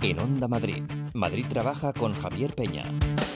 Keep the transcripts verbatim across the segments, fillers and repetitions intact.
En Onda Madrid, Madrid Trabaja con Javier Peña.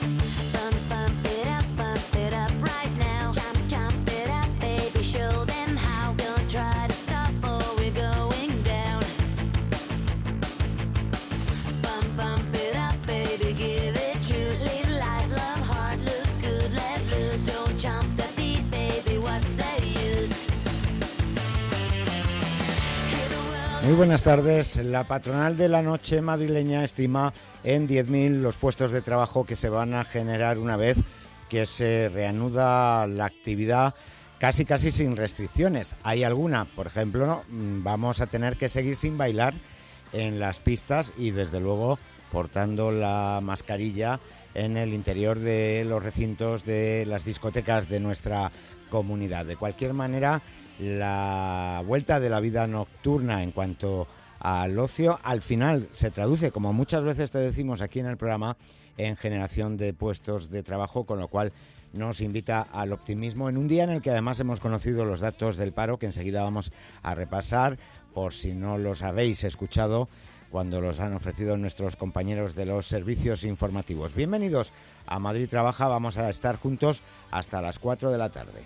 Muy buenas tardes. La patronal de la noche madrileña estima en diez mil los puestos de trabajo que se van a generar una vez que se reanuda la actividad casi casi sin restricciones. Hay alguna, por ejemplo, vamos a tener que seguir sin bailar en las pistas y desde luego portando la mascarilla en el interior de los recintos de las discotecas de nuestra comunidad. De cualquier manera, la vuelta de la vida nocturna en cuanto al ocio al final se traduce, como muchas veces te decimos aquí en el programa, en generación de puestos de trabajo, con lo cual nos invita al optimismo en un día en el que además hemos conocido los datos del paro que enseguida vamos a repasar por si no los habéis escuchado cuando los han ofrecido nuestros compañeros de los servicios informativos. Bienvenidos a Madrid Trabaja, vamos a estar juntos hasta las cuatro de la tarde.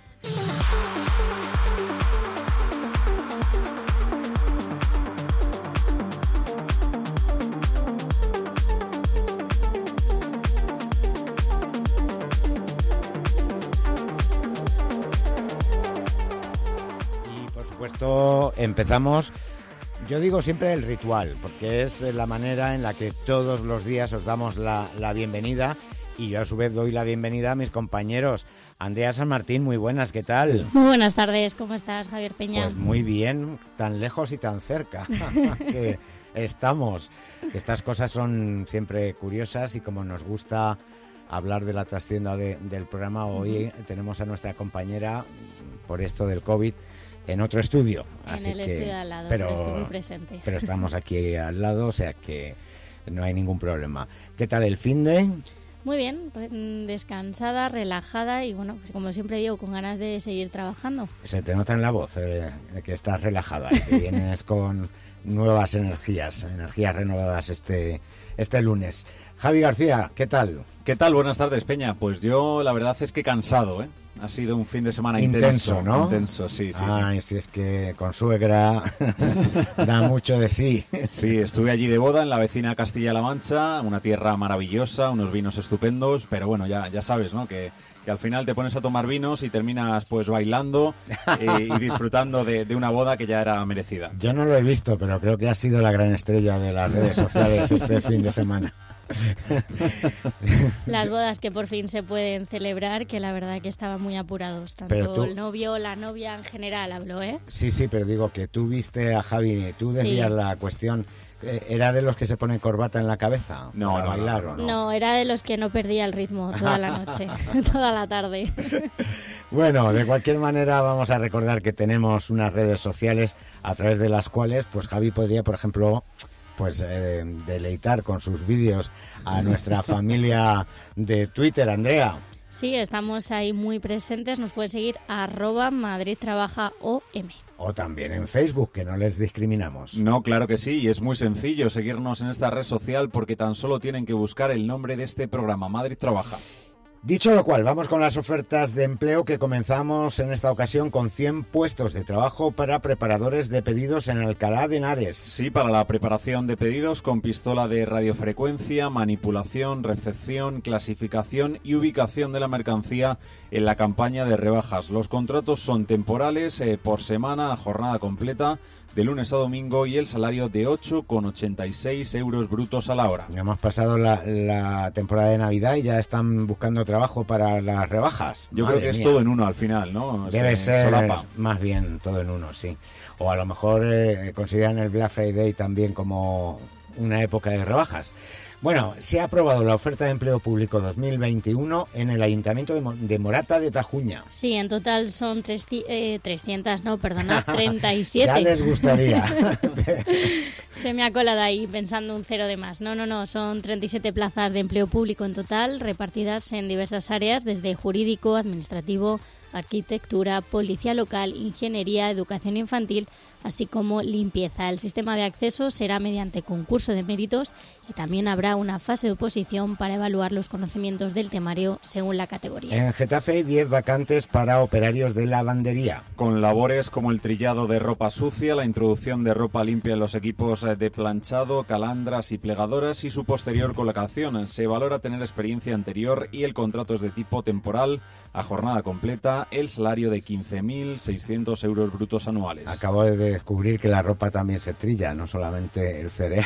Esto empezamos, yo digo siempre el ritual, porque es la manera en la que todos los días os damos la, la bienvenida y yo a su vez doy la bienvenida a mis compañeros. Andrea San Martín, muy buenas, ¿qué tal? Muy buenas tardes, ¿cómo estás, Javier Peña? Pues muy bien, tan lejos y tan cerca que estamos. Estas cosas son siempre curiosas y como nos gusta hablar de la trastienda de, del programa, hoy uh-huh. tenemos a nuestra compañera, por esto del COVID, en otro estudio. En así el que, estudio de al lado, pero, pero estoy muy presente. Pero estamos aquí al lado, o sea que no hay ningún problema. ¿Qué tal el finde? Muy bien, descansada, relajada y bueno, pues como siempre digo, con ganas de seguir trabajando. Se te nota en la voz eh, que estás relajada, que vienes con nuevas energías, energías renovadas este, este lunes. Javi García, ¿qué tal? ¿Qué tal? Buenas tardes, Peña. Pues yo la verdad es que cansado, ¿eh? Ha sido un fin de semana intenso, intenso, ¿no? Intenso, sí, sí. Ay, sí. si es que con suegra da mucho de sí. Sí, estuve allí de boda en la vecina Castilla-La Mancha, una tierra maravillosa, unos vinos estupendos, pero bueno, ya, ya sabes, ¿no? Que, que al final te pones a tomar vinos y terminas pues bailando eh, y disfrutando de, de una boda que ya era merecida. Yo no lo he visto, pero creo que ha sido la gran estrella de las redes sociales este fin de semana. Las bodas que por fin se pueden celebrar, que la verdad que estaban muy apurados, tanto tú... el novio, la novia en general, hablo, ¿eh? Sí, sí, pero digo que tú viste a Javi, tú decías sí. La cuestión, ¿era de los que se ponen corbata en la cabeza no, para no, bailar no, o no? no? No, era de los que no perdía el ritmo toda la noche, toda la tarde. Bueno, de cualquier manera vamos a recordar que tenemos unas redes sociales a través de las cuales pues Javi podría, por ejemplo, pues eh, deleitar con sus vídeos a nuestra familia de Twitter. Andrea. Sí, estamos ahí muy presentes, nos puede seguir arroba Madrid Trabaja O M. O también en Facebook, que no les discriminamos. No, claro que sí, y es muy sencillo seguirnos en esta red social porque tan solo tienen que buscar el nombre de este programa, Madrid Trabaja. Dicho lo cual, vamos con las ofertas de empleo que comenzamos en esta ocasión con cien puestos de trabajo para preparadores de pedidos en Alcalá de Henares. Sí, para la preparación de pedidos con pistola de radiofrecuencia, manipulación, recepción, clasificación y ubicación de la mercancía en la campaña de rebajas. Los contratos son temporales, eh, por semana, a jornada completa, de lunes a domingo y el salario de ocho coma ochenta y seis euros brutos a la hora. Hemos pasado la, la temporada de Navidad y ya están buscando trabajo para las rebajas. Yo Madre creo que mía. es todo en uno al final, ¿no? Debe Se ser solapa. Más bien todo en uno, sí. O a lo mejor eh, consideran el Black Friday también como una época de rebajas. Bueno, se ha aprobado la oferta de empleo público dos mil veintiuno en el Ayuntamiento de, Mo- de Morata de Tajuña. Sí, en total son tres, eh, trescientos, no, perdona, treinta y siete. Ya les gustaría. Se me ha colado ahí pensando un cero de más. No, no, no, son treinta y siete plazas de empleo público en total, repartidas en diversas áreas, desde jurídico, administrativo, arquitectura, policía local, ingeniería, educación infantil, así como limpieza. El sistema de acceso será mediante concurso de méritos y también habrá una fase de oposición para evaluar los conocimientos del temario según la categoría. En Getafe hay diez vacantes para operarios de lavandería. Con labores como el trillado de ropa sucia, la introducción de ropa limpia en los equipos de planchado, calandras y plegadoras y su posterior colocación. Se valora tener experiencia anterior y el contrato es de tipo temporal, a jornada completa, el salario de quince mil seiscientos euros brutos anuales. Acabo de descubrir que la ropa también se trilla, no solamente el cereal.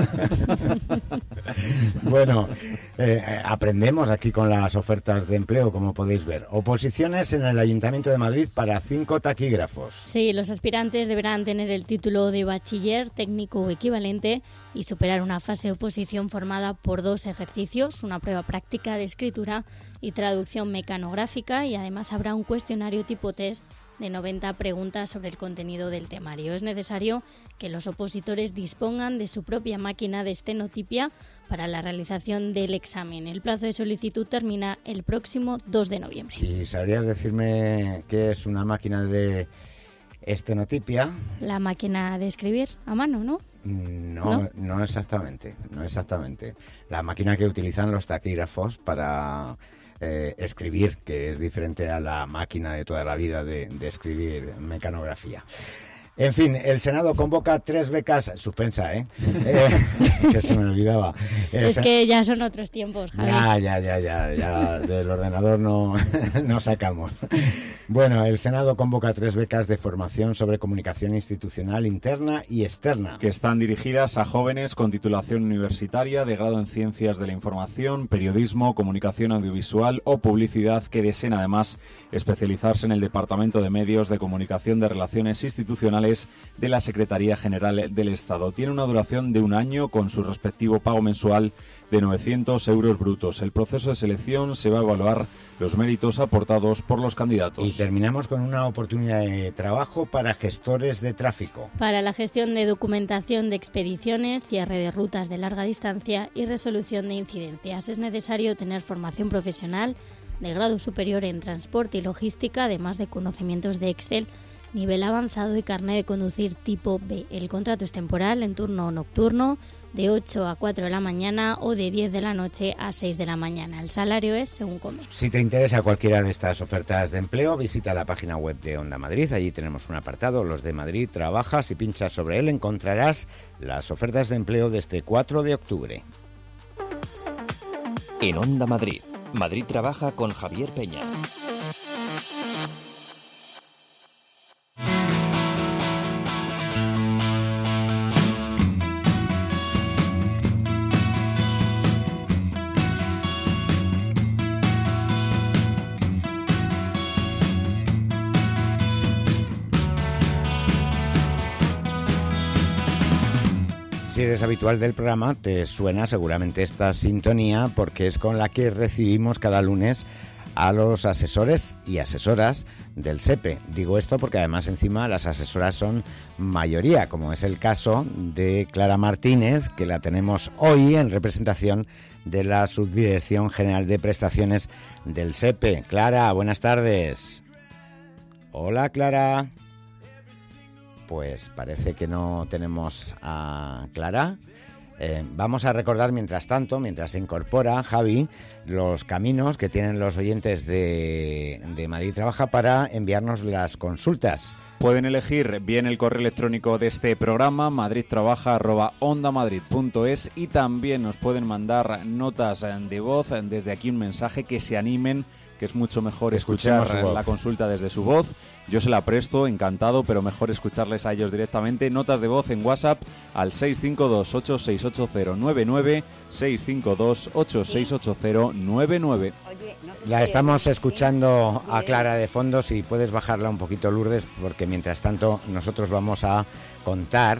Bueno, eh, aprendemos aquí con las ofertas de empleo, como podéis ver. Oposiciones en el Ayuntamiento de Madrid para cinco taquígrafos. Sí, los aspirantes deberán tener el título de bachiller, técnico o equivalente y superar una fase de oposición formada por dos ejercicios, una prueba práctica de escritura y traducción mecanográfica, y además habrá un cuestionario tipo test de noventa preguntas sobre el contenido del temario. Es necesario que los opositores dispongan de su propia máquina de estenotipia para la realización del examen. El plazo de solicitud termina el próximo dos de noviembre. ¿Y sabrías decirme qué es una máquina de estenotipia? La máquina de escribir a mano, ¿no? No, no, no exactamente, no exactamente. La máquina que utilizan los taquígrafos para eh, escribir, que es diferente a la máquina de toda la vida de, de escribir mecanografía. En fin, el Senado convoca tres becas, suspensa, ¿eh? eh que se me olvidaba. El es que ya son otros tiempos, Javi. Ya, ya, ya, ya, ya, del ordenador no, no sacamos. Bueno, el Senado convoca tres becas de formación sobre comunicación institucional interna y externa. Que están dirigidas a jóvenes con titulación universitaria de grado en Ciencias de la Información, Periodismo, Comunicación Audiovisual o Publicidad, que deseen además especializarse en el Departamento de Medios de Comunicación de Relaciones Institucionales de la Secretaría General del Estado. Tiene una duración de un año con su respectivo pago mensual de novecientos euros brutos. El proceso de selección se va a evaluar los méritos aportados por los candidatos. Y terminamos con una oportunidad de trabajo para gestores de tráfico. Para la gestión de documentación de expediciones, cierre de rutas de larga distancia y resolución de incidencias. Es necesario tener formación profesional de grado superior en transporte y logística, además de conocimientos de Excel, nivel avanzado y carnet de conducir tipo B. El contrato es temporal, en turno nocturno, de ocho a cuatro de la mañana o de diez de la noche a seis de la mañana. El salario es según convenio. Si te interesa cualquiera de estas ofertas de empleo, visita la página web de Onda Madrid. Allí tenemos un apartado, Los de Madrid. Trabajas y pinchas sobre él, encontrarás las ofertas de empleo de este cuatro de octubre. En Onda Madrid, Madrid trabaja con Javier Peña. Si eres habitual del programa, te suena seguramente esta sintonía porque es con la que recibimos cada lunes a los asesores y asesoras del SEPE. Digo esto porque además encima las asesoras son mayoría, como es el caso de Clara Martínez, que la tenemos hoy en representación de la Subdirección General de Prestaciones del SEPE. Clara, buenas tardes. Hola, Clara. Pues parece que no tenemos a Clara. Eh, vamos a recordar mientras tanto, mientras se incorpora Javi, los caminos que tienen los oyentes de, de Madrid Trabaja para enviarnos las consultas. Pueden elegir bien el correo electrónico de este programa, madridtrabaja arroba ondamadrid punto es, y también nos pueden mandar notas de voz. Desde aquí un mensaje, que se animen, que es mucho mejor escuchar la consulta desde su voz. Yo se la presto, encantado, pero mejor escucharles a ellos directamente. Notas de voz en WhatsApp al seis cinco dos, ocho seis ocho cero nueve nueve, seis cinco dos, ocho seis ocho cero nueve nueve. La estamos escuchando a Clara de fondo. Si puedes bajarla un poquito, Lourdes, porque mientras tanto nosotros vamos a contar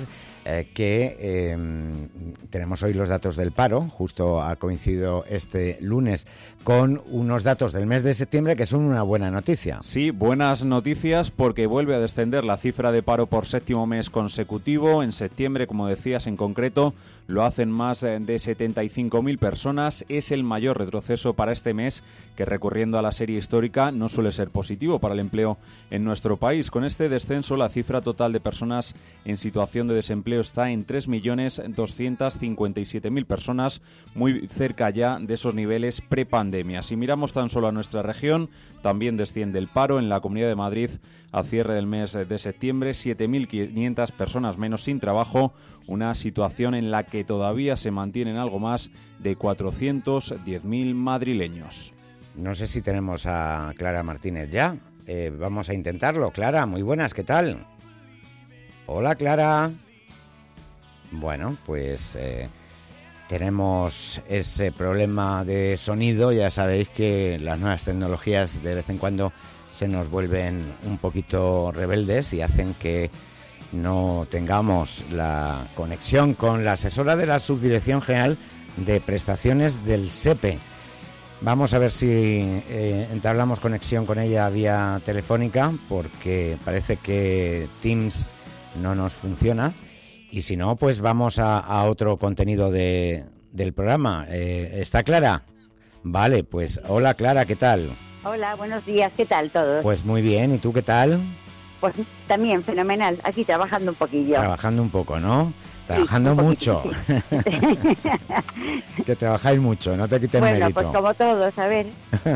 eh, que eh, tenemos hoy los datos del paro, justo ha coincidido este lunes con unos datos del mes de septiembre que son una buena noticia. Sí, buenas noticias porque vuelve a descender la cifra de paro por séptimo mes consecutivo. En septiembre, como decías, en concreto, lo hacen más de setenta y cinco mil personas. Es el mayor retroceso para este mes, que recurriendo a la serie histórica no suele ser positivo para el empleo en nuestro país. Con este descenso, la cifra total de personas en situación de desempleo está en tres millones doscientos cincuenta y siete mil personas, muy cerca ya de esos niveles prepandemia. Si miramos tan solo a nuestra región, también desciende el paro. En la Comunidad de Madrid, a cierre del mes de septiembre, siete mil quinientas personas menos sin trabajo, una situación en la que todavía se mantienen algo más de cuatrocientos diez mil madrileños. No sé si tenemos a Clara Martínez ya. Eh, vamos a intentarlo. Clara, muy buenas, ¿qué tal? Hola, Clara. Bueno, pues eh, tenemos ese problema de sonido. Ya sabéis que las nuevas tecnologías de vez en cuando se nos vuelven un poquito rebeldes y hacen que no tengamos la conexión con la asesora de la Subdirección General de Prestaciones del S E P E. Vamos a ver si eh, entablamos conexión con ella vía telefónica, porque parece que Teams no nos funciona. Y si no, pues vamos a, a otro contenido de, del programa. Eh, ¿Está Clara? Vale, pues hola Clara, ¿qué tal? Hola, buenos días, ¿qué tal todos? Pues muy bien, ¿y tú qué tal? Pues también, fenomenal, aquí trabajando un poquillo. Trabajando un poco, ¿no? Trabajando sí, mucho. Sí. Que trabajáis mucho, no te quiten bueno, mérito. Bueno, pues como todos, a ver.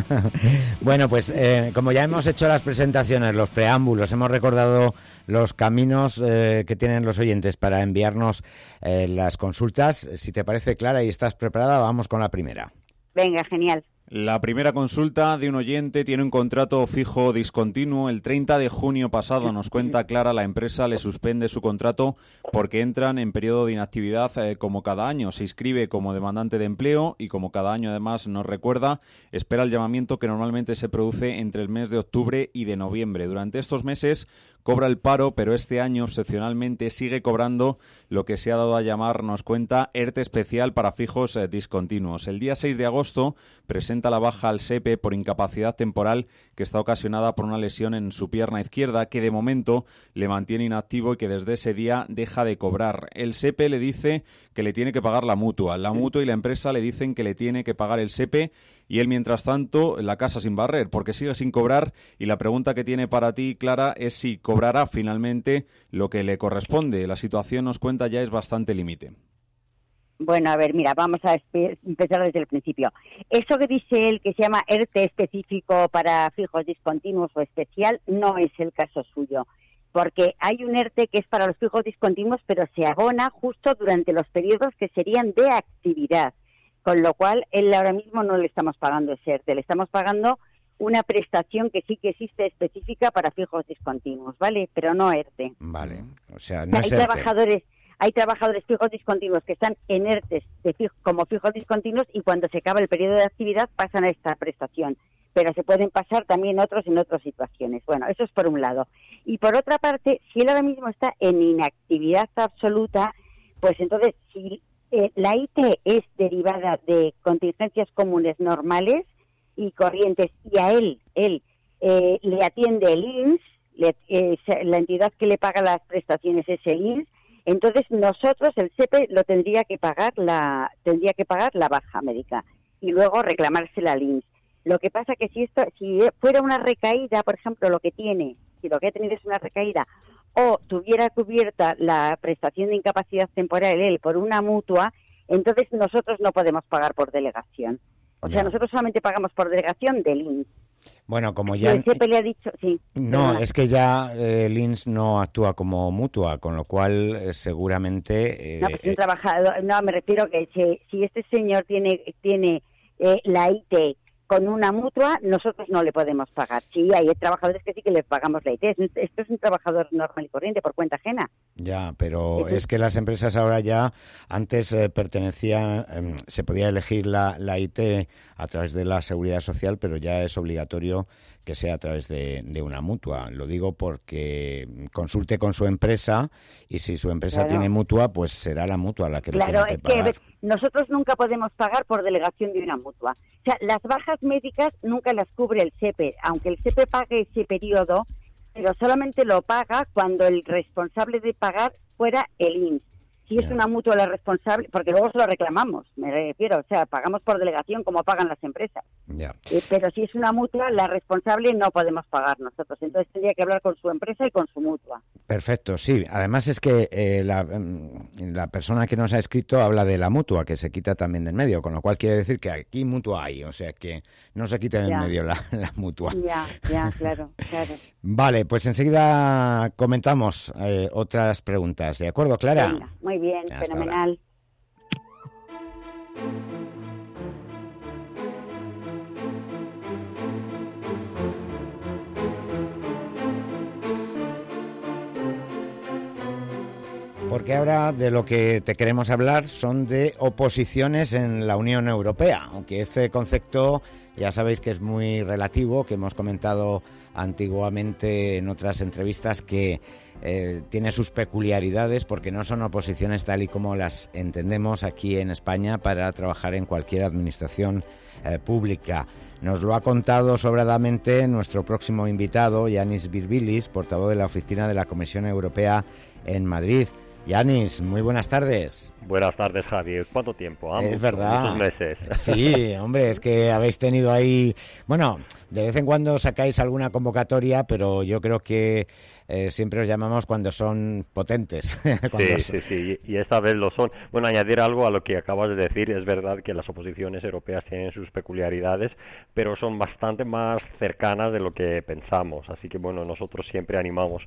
Bueno, pues eh, como ya hemos hecho las presentaciones, los preámbulos, hemos recordado los caminos eh, que tienen los oyentes para enviarnos eh, las consultas. Si te parece, Clara, y estás preparada, vamos con la primera. Venga, genial. La primera consulta de un oyente tiene un contrato fijo discontinuo. El treinta de junio pasado, nos cuenta Clara, la empresa le suspende su contrato porque entran en periodo de inactividad eh, como cada año. Se inscribe como demandante de empleo y como cada año además nos recuerda, espera el llamamiento que normalmente se produce entre el mes de octubre y de noviembre. Durante estos meses cobra el paro, pero este año excepcionalmente sigue cobrando lo que se ha dado a llamar, nos cuenta, ERTE especial para fijos eh, discontinuos. El día seis de agosto presenta la baja al S E P E por incapacidad temporal que está ocasionada por una lesión en su pierna izquierda que de momento le mantiene inactivo y que desde ese día deja de cobrar. El S E P E le dice que le tiene que pagar la mutua. La mutua y la empresa le dicen que le tiene que pagar el S E P E y él, mientras tanto, la casa sin barrer porque sigue sin cobrar. Y la pregunta que tiene para ti, Clara, es si cobrará finalmente lo que le corresponde. La situación, nos cuenta, ya es bastante límite. Bueno, a ver, mira, vamos a empezar desde el principio. Eso que dice él, que se llama ERTE específico para fijos discontinuos o especial, no es el caso suyo, porque hay un ERTE que es para los fijos discontinuos, pero se abona justo durante los periodos que serían de actividad, con lo cual él ahora mismo no le estamos pagando ese ERTE, le estamos pagando una prestación que sí que existe específica para fijos discontinuos, ¿vale? Pero no ERTE. Vale, o sea, no hay es ERTE. Trabajadores... Hay trabajadores fijos discontinuos que están en ERTE de fijo, como fijos discontinuos y cuando se acaba el periodo de actividad pasan a esta prestación. Pero se pueden pasar también otros en otras situaciones. Bueno, eso es por un lado. Y por otra parte, si él ahora mismo está en inactividad absoluta, pues entonces si eh, la I T es derivada de contingencias comunes normales y corrientes y a él, él eh, le atiende el I N S, le, eh, la entidad que le paga las prestaciones es el I N S, entonces nosotros, el S E P E, lo tendría que pagar la tendría que pagar la baja médica y luego reclamársela al I N S. Lo que pasa que si esto si fuera una recaída, por ejemplo, lo que tiene, si lo que ha tenido es una recaída, o tuviera cubierta la prestación de incapacidad temporal él por una mutua, entonces nosotros no podemos pagar por delegación. O sea, ya. Nosotros solamente pagamos por delegación del I N S. Bueno, como ya... El S E P E le ha dicho... Sí, no, perdona. es que ya eh, el I N S no actúa como mutua, con lo cual eh, seguramente... Eh, No, pues un eh, trabajador... No, me refiero que si, si este señor tiene tiene eh, la I T con una mutua, nosotros no le podemos pagar. Sí, hay trabajadores que sí que les pagamos la I T. Esto es un trabajador normal y corriente por cuenta ajena. Ya, pero Entonces, es que las empresas ahora ya, antes eh, pertenecían, eh, se podía elegir la, la I T a través de la Seguridad Social, pero ya es obligatorio que sea a través de, de una mutua. Lo digo porque consulte con su empresa y si su empresa Claro. tiene mutua, pues será la mutua la que le Claro, tenga que es que pagar. ves, nosotros nunca podemos pagar por delegación de una mutua. O sea, las bajas médicas nunca las cubre el S E P E, aunque el S E P E pague ese periodo, pero solamente lo paga cuando el responsable de pagar fuera el I M S S. Si es Ya. una mutua la responsable, porque luego se lo reclamamos, me refiero, o sea, pagamos por delegación como pagan las empresas. Ya. Eh, pero si es una mutua, la responsable no podemos pagar nosotros. Entonces tendría que hablar con su empresa y con su mutua. Perfecto, sí. Además es que eh, la, mm, la persona que nos ha escrito habla de la mutua, que se quita también del medio, con lo cual quiere decir que aquí mutua hay, o sea que no se quita del Ya. medio la, la mutua. Ya, ya, claro, claro. Vale, pues enseguida comentamos eh, otras preguntas. ¿De acuerdo, Clara? Venga, muy bien, Hasta fenomenal. Porque ahora de lo que te queremos hablar son de oposiciones en la Unión Europea, aunque este concepto ya sabéis que es muy relativo, que hemos comentado antiguamente en otras entrevistas que eh, tiene sus peculiaridades porque no son oposiciones tal y como las entendemos aquí en España para trabajar en cualquier administración eh, pública. Nos lo ha contado sobradamente nuestro próximo invitado, Yanis Virbilis, portavoz de la Oficina de la Comisión Europea en Madrid. Yanis, muy buenas tardes. Buenas tardes, Javier. ¿Cuánto tiempo? Ah, Es mucho, verdad. Muchos meses. Sí, hombre, es que habéis tenido ahí... Bueno, de vez en cuando sacáis alguna convocatoria, pero yo creo que eh, siempre os llamamos cuando son potentes. Cuando Sí, son- sí, sí, y esta vez lo son. Bueno, añadir algo a lo que acabas de decir, es verdad que las oposiciones europeas tienen sus peculiaridades, pero son bastante más cercanas de lo que pensamos. Así que, bueno, nosotros siempre animamos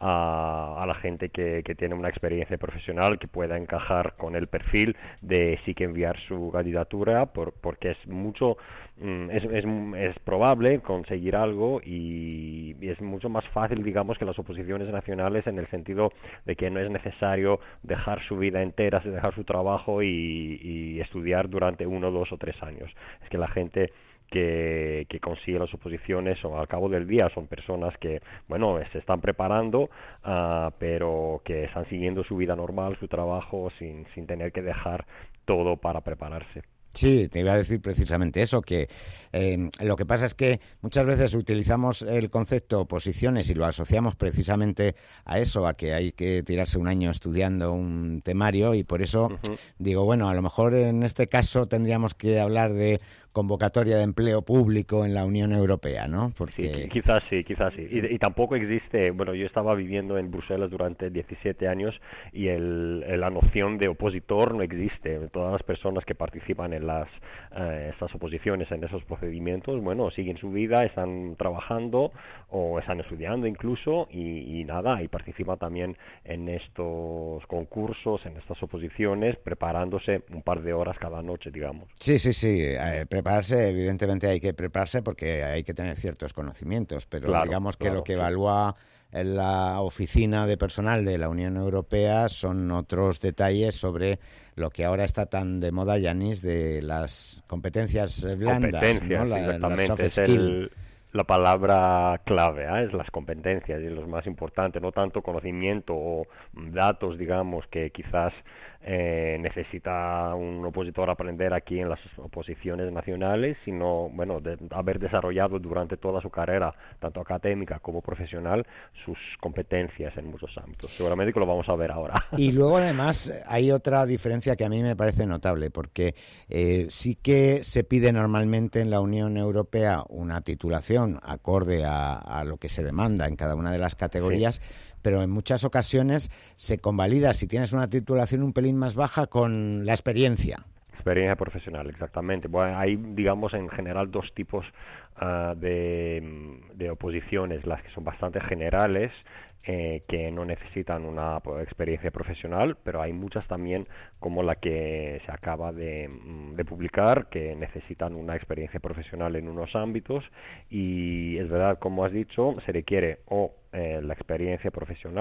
a, a la gente que, que tiene una experiencia profesional que pueda encajar con el perfil de sí que enviar su candidatura, por, porque es mucho... Es, es, es probable conseguir algo y, y es mucho más fácil, digamos, que las oposiciones nacionales en el sentido de que no es necesario dejar su vida entera, dejar su trabajo y, y estudiar durante uno, dos o tres años. Es que la gente que, que consigue las oposiciones o al cabo del día son personas que, bueno, se están preparando, uh, pero que están siguiendo su vida normal, su trabajo, sin, sin tener que dejar todo para prepararse. Sí, te iba a decir precisamente eso, que eh, lo que pasa es que muchas veces utilizamos el concepto oposiciones y lo asociamos precisamente a eso, a que hay que tirarse un año estudiando un temario y por eso uh-huh. digo, bueno, a lo mejor en este caso tendríamos que hablar de convocatoria de empleo público en la Unión Europea, ¿no? Porque... Sí, quizás sí, quizás sí. Y, y tampoco existe, bueno, yo estaba viviendo en Bruselas durante diecisiete años y el, la noción de opositor no existe. Todas las personas que participan en las eh, estas oposiciones, en esos procedimientos, bueno, siguen su vida, están trabajando o están estudiando incluso y, y nada, y participan también en estos concursos, en estas oposiciones, preparándose un par de horas cada noche, digamos. Sí, sí, sí. Eh, prepararse, evidentemente hay que prepararse porque hay que tener ciertos conocimientos, pero claro, digamos que claro, lo que sí. evalúa en la oficina de personal de la Unión Europea son otros detalles sobre lo que ahora está tan de moda, Yanis, de las competencias blandas, competencias, ¿no? La, exactamente, soft es skill. el, la palabra clave, ¿eh? Es las competencias y lo más importante, no tanto conocimiento o datos, digamos, que quizás eh, necesita un opositor aprender aquí en las oposiciones nacionales, sino, bueno, de haber desarrollado durante toda su carrera, tanto académica como profesional, sus competencias en muchos ámbitos. Seguramente que lo vamos a ver ahora. Y luego, además, hay otra diferencia que a mí me parece notable, porque eh, sí que se pide normalmente en la Unión Europea una titulación acorde a, a lo que se demanda en cada una de las categorías, sí. Pero en muchas ocasiones se convalida si tienes una titulación un pelín más baja con la experiencia. Experiencia profesional, exactamente. Bueno, hay, digamos, en general dos tipos uh, de, de oposiciones, las que son bastante generales, eh, que no necesitan una pues, experiencia profesional, pero hay muchas también, como la que se acaba de, de publicar, que necesitan una experiencia profesional en unos ámbitos, y es verdad, como has dicho, se requiere o eh, la experiencia profesional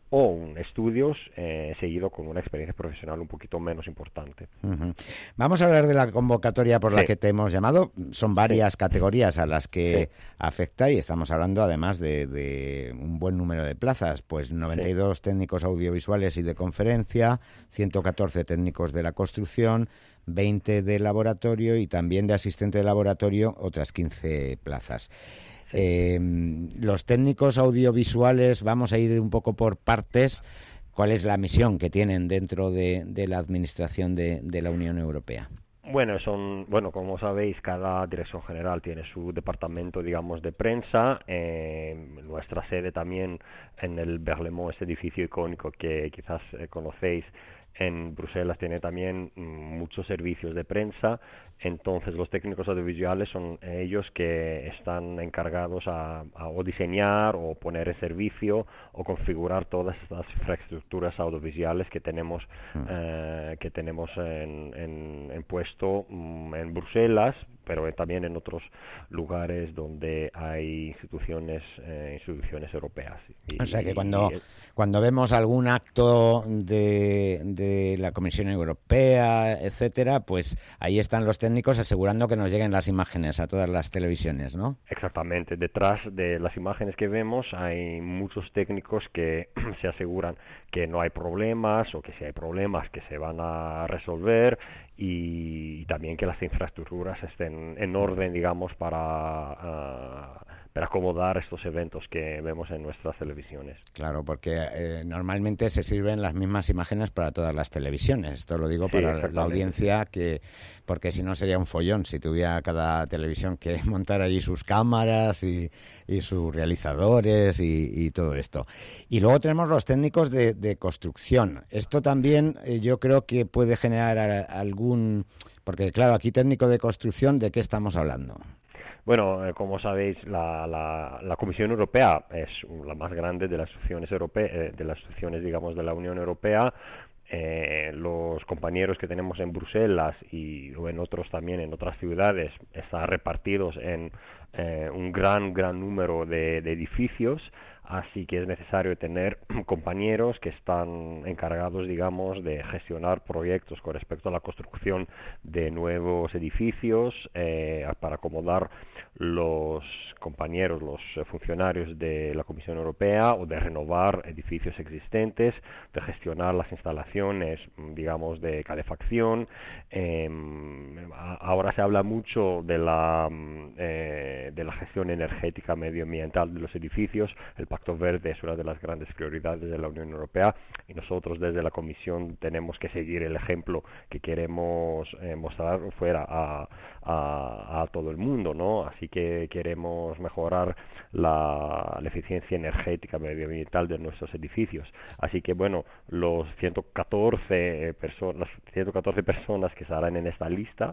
o un estudios eh, seguido con una experiencia profesional un poquito menos importante. Uh-huh. Vamos a hablar de la convocatoria por la sí. que te hemos llamado. Son varias sí. categorías a las que sí. afecta y estamos hablando además de, de un buen número de plazas, pues noventa y dos sí. técnicos audiovisuales y de conferencia, ciento catorce técnicos de la construcción, veinte de laboratorio y también de asistente de laboratorio otras quince plazas. Eh, los técnicos audiovisuales, vamos a ir un poco por partes. ¿Cuál es la misión que tienen dentro de, de la administración de, de la Unión Europea? Bueno, son, bueno, como sabéis, cada dirección general tiene su departamento, digamos, de prensa. Eh, nuestra sede también en el Berlaymont, este edificio icónico que quizás eh, conocéis, en Bruselas tiene también mm, muchos servicios de prensa. Entonces los técnicos audiovisuales son ellos que están encargados a, a o diseñar o poner en servicio o configurar todas estas infraestructuras audiovisuales que tenemos mm. eh, que tenemos en, en, en puesto mm, en Bruselas, pero también en otros lugares donde hay instituciones eh, instituciones europeas. Y, o sea que cuando, y, cuando vemos algún acto de, de la Comisión Europea, etcétera, pues ahí están los técnicos asegurando que nos lleguen las imágenes a todas las televisiones, ¿no? Exactamente. Detrás de las imágenes que vemos hay muchos técnicos que se aseguran que no hay problemas o que si hay problemas que se van a resolver y también que las infraestructuras estén en orden, digamos, para, uh, para acomodar estos eventos que vemos en nuestras televisiones. Claro, porque eh, normalmente se sirven las mismas imágenes para todas las televisiones. Esto lo digo sí, para la audiencia, que porque si no sería un follón si tuviera cada televisión que montar allí sus cámaras y, y sus realizadores y, y todo esto. Y luego tenemos los técnicos de, de construcción. Esto también eh, yo creo que puede generar a, a algún... Porque, claro, aquí técnico de construcción, ¿de qué estamos hablando? Bueno, eh, como sabéis, la, la, la Comisión Europea es la más grande de las instituciones europeas, eh, de las instituciones, digamos, de la Unión Europea. Eh, los compañeros que tenemos en Bruselas y o en otros también en otras ciudades están repartidos en eh, un gran gran número de, de edificios, así que es necesario tener compañeros que están encargados, digamos, de gestionar proyectos con respecto a la construcción de nuevos edificios eh, para acomodar los compañeros, los funcionarios de la Comisión Europea, o de renovar edificios existentes, de gestionar las instalaciones, digamos, de calefacción. Eh, ahora se habla mucho de la eh, de la gestión energética medioambiental de los edificios. El Pacto Verde es una de las grandes prioridades de la Unión Europea y nosotros desde la Comisión tenemos que seguir el ejemplo que queremos eh, mostrar fuera a, a, a todo el mundo, ¿no? Así que queremos mejorar la, la eficiencia energética medioambiental de nuestros edificios. Así que bueno, los ciento catorce personas, ciento catorce personas que estarán en esta lista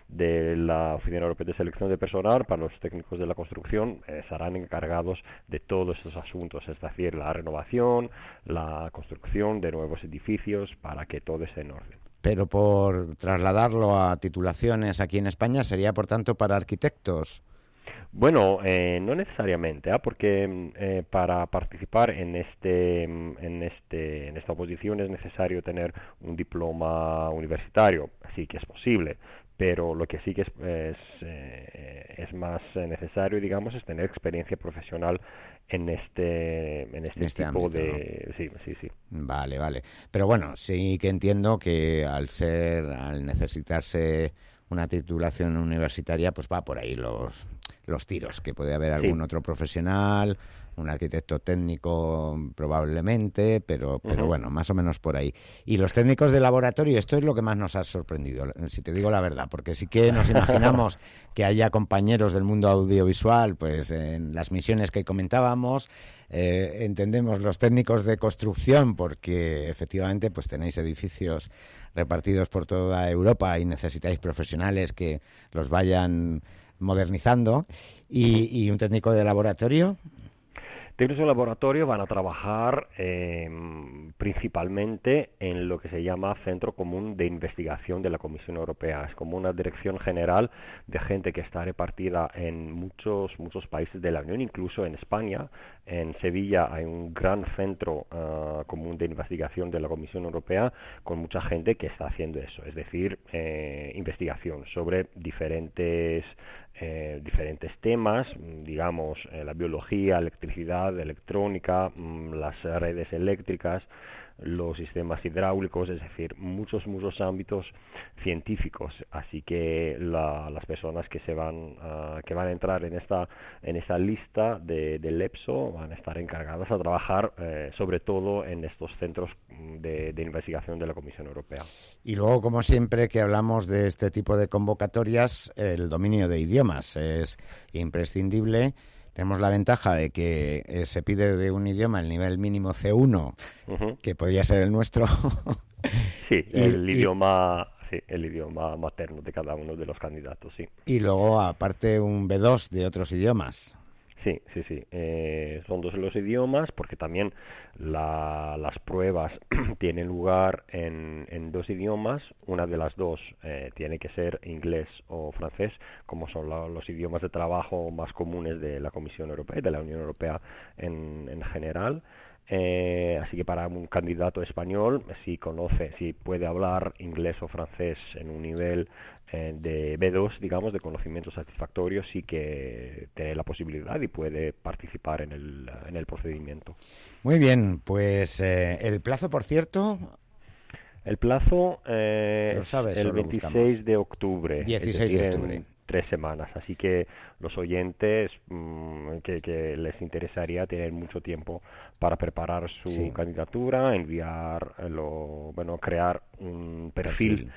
de la Oficina Europea de Selección de Personal para los técnicos de la construcción eh, estarán encargados de todos estos asuntos, es decir, la renovación, la construcción de nuevos edificios para que todo esté en orden. Pero por trasladarlo a titulaciones aquí en España, ¿sería por tanto para arquitectos? Bueno, eh, no necesariamente, ¿eh? porque eh, para participar en este, en este, en esta oposición es necesario tener un diploma universitario, así que es posible. Pero lo que sí que es, es, eh, es más necesario, digamos, es tener experiencia profesional en este, en este, en este tipo ámbito, de... ¿no? Sí, sí, sí. Vale, vale. Pero bueno, sí que entiendo que al ser, al necesitarse una titulación universitaria, pues va por ahí los, los tiros, que puede haber algún sí. otro profesional, un arquitecto técnico probablemente, pero pero uh-huh. bueno, más o menos por ahí. Y los técnicos de laboratorio, esto es lo que más nos ha sorprendido, si te digo la verdad, porque sí que nos imaginamos que haya compañeros del mundo audiovisual, pues en las misiones que comentábamos, eh, entendemos los técnicos de construcción, porque efectivamente pues tenéis edificios repartidos por toda Europa y necesitáis profesionales que los vayan modernizando, y, y un técnico de laboratorio. Técnicos de laboratorio van a trabajar eh, principalmente en lo que se llama Centro Común de Investigación de la Comisión Europea. Es como una dirección general de gente que está repartida en muchos muchos países de la Unión, incluso en España. En Sevilla hay un gran centro uh, común de investigación de la Comisión Europea con mucha gente que está haciendo eso, es decir, eh, investigación sobre diferentes eh, diferentes temas, digamos, eh, la biología, electricidad, electrónica, mm, las redes eléctricas, los sistemas hidráulicos, es decir, muchos, muchos ámbitos científicos. Así que la, las personas que se van uh, que van a entrar en esta en esta lista de, del EPSO van a estar encargadas a trabajar eh, sobre todo en estos centros de, de investigación de la Comisión Europea. Y luego, como siempre que hablamos de este tipo de convocatorias, el dominio de idiomas es imprescindible. Tenemos la ventaja de que eh, se pide de un idioma el nivel mínimo ce uno, uh-huh. que podría ser el nuestro. Sí, y, el y, idioma sí, el idioma materno de cada uno de los candidatos, sí. Y luego, aparte, un be dos de otros idiomas. Sí, sí, sí. Eh, son dos los idiomas, porque también la, las pruebas tienen lugar en, en dos idiomas. Una de las dos eh, tiene que ser inglés o francés, como son la, los idiomas de trabajo más comunes de la Comisión Europea y de la Unión Europea en, en general. Eh, así que para un candidato español, si conoce, si puede hablar inglés o francés en un nivel eh, de be dos, digamos, de conocimiento satisfactorio, sí que tiene la posibilidad y puede participar en el, en el procedimiento. Muy bien, pues eh, el plazo, por cierto... El plazo eh, ¿Lo sabes, el veintiséis de octubre. dieciséis de octubre. En tres semanas. Así que los oyentes mmm, que, que les interesaría tener mucho tiempo para preparar su sí. candidatura, enviar, lo, bueno, crear un perfil, perfil.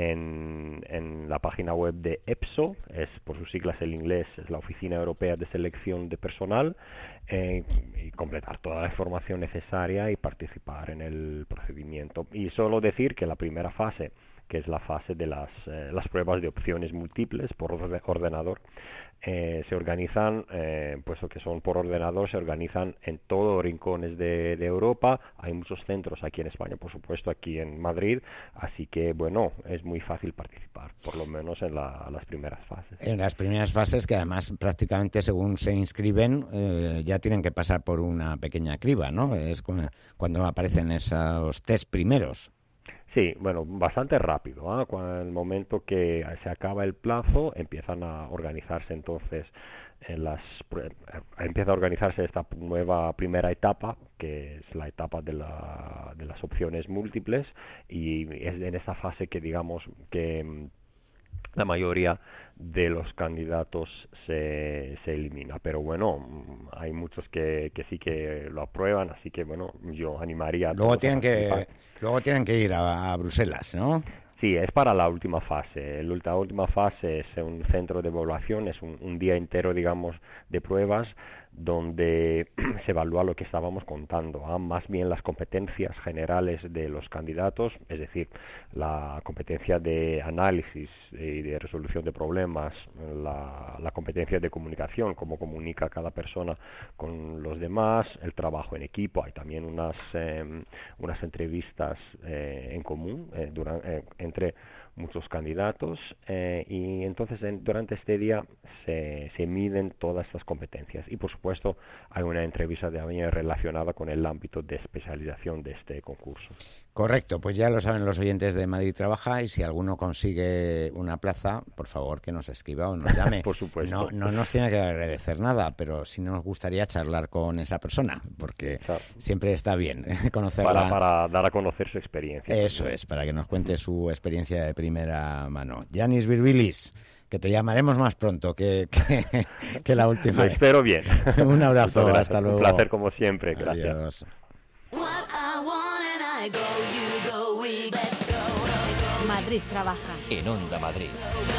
En, en la página web de EPSO, es por sus siglas en inglés, es la Oficina Europea de Selección de Personal, eh, y completar toda la información necesaria y participar en el procedimiento. Y solo decir que la primera fase, que es la fase de las, eh, las pruebas de opciones múltiples por ordenador, eh, se organizan, eh, puesto que son por ordenador, se organizan en todos los rincones de, de Europa. Hay muchos centros aquí en España, por supuesto, aquí en Madrid, así que, bueno, es muy fácil participar, por lo menos en la, las primeras fases. En las primeras fases, que además prácticamente según se inscriben, eh, ya tienen que pasar por una pequeña criba, ¿no? Es cuando aparecen esos test primeros. Sí, bueno, bastante rápido, ¿eh? Cuando el momento que se acaba el plazo empiezan a organizarse entonces en las empieza a organizarse esta nueva primera etapa, que es la etapa de, la, de las opciones múltiples, y es en esta fase que digamos que la mayoría de los candidatos se, se elimina, pero bueno, hay muchos que, que sí que lo aprueban, así que bueno, yo animaría a luego todos tienen a que luego tienen que ir a, a Bruselas, ¿no? Sí, es para la última fase. La última fase es un centro de evaluación, es un, un día entero, digamos, de pruebas donde se evalúa lo que estábamos contando, ¿eh? Más bien las competencias generales de los candidatos, es decir, la competencia de análisis y de resolución de problemas, la, la competencia de comunicación, cómo comunica cada persona con los demás, el trabajo en equipo. Hay también unas, eh, unas entrevistas eh, en común eh, durante, eh, entre muchos candidatos eh, y entonces en, durante este día se, se miden todas estas competencias y por supuesto hay una entrevista también relacionada con el ámbito de especialización de este concurso. Correcto, pues ya lo saben los oyentes de Madrid Trabaja, y si alguno consigue una plaza, por favor que nos escriba o nos llame. Por supuesto. No, no nos tiene que agradecer nada, pero sí nos gustaría charlar con esa persona, porque claro, siempre está bien conocerla. Para, para dar a conocer su experiencia. Eso también es, para que nos cuente su experiencia de primera mano. Yanis Virbilis, que te llamaremos más pronto que, que, que la última Lo vez. espero bien. Un abrazo, hasta luego. Un placer como siempre, gracias. Adiós. Madrid Trabaja. En Onda Madrid.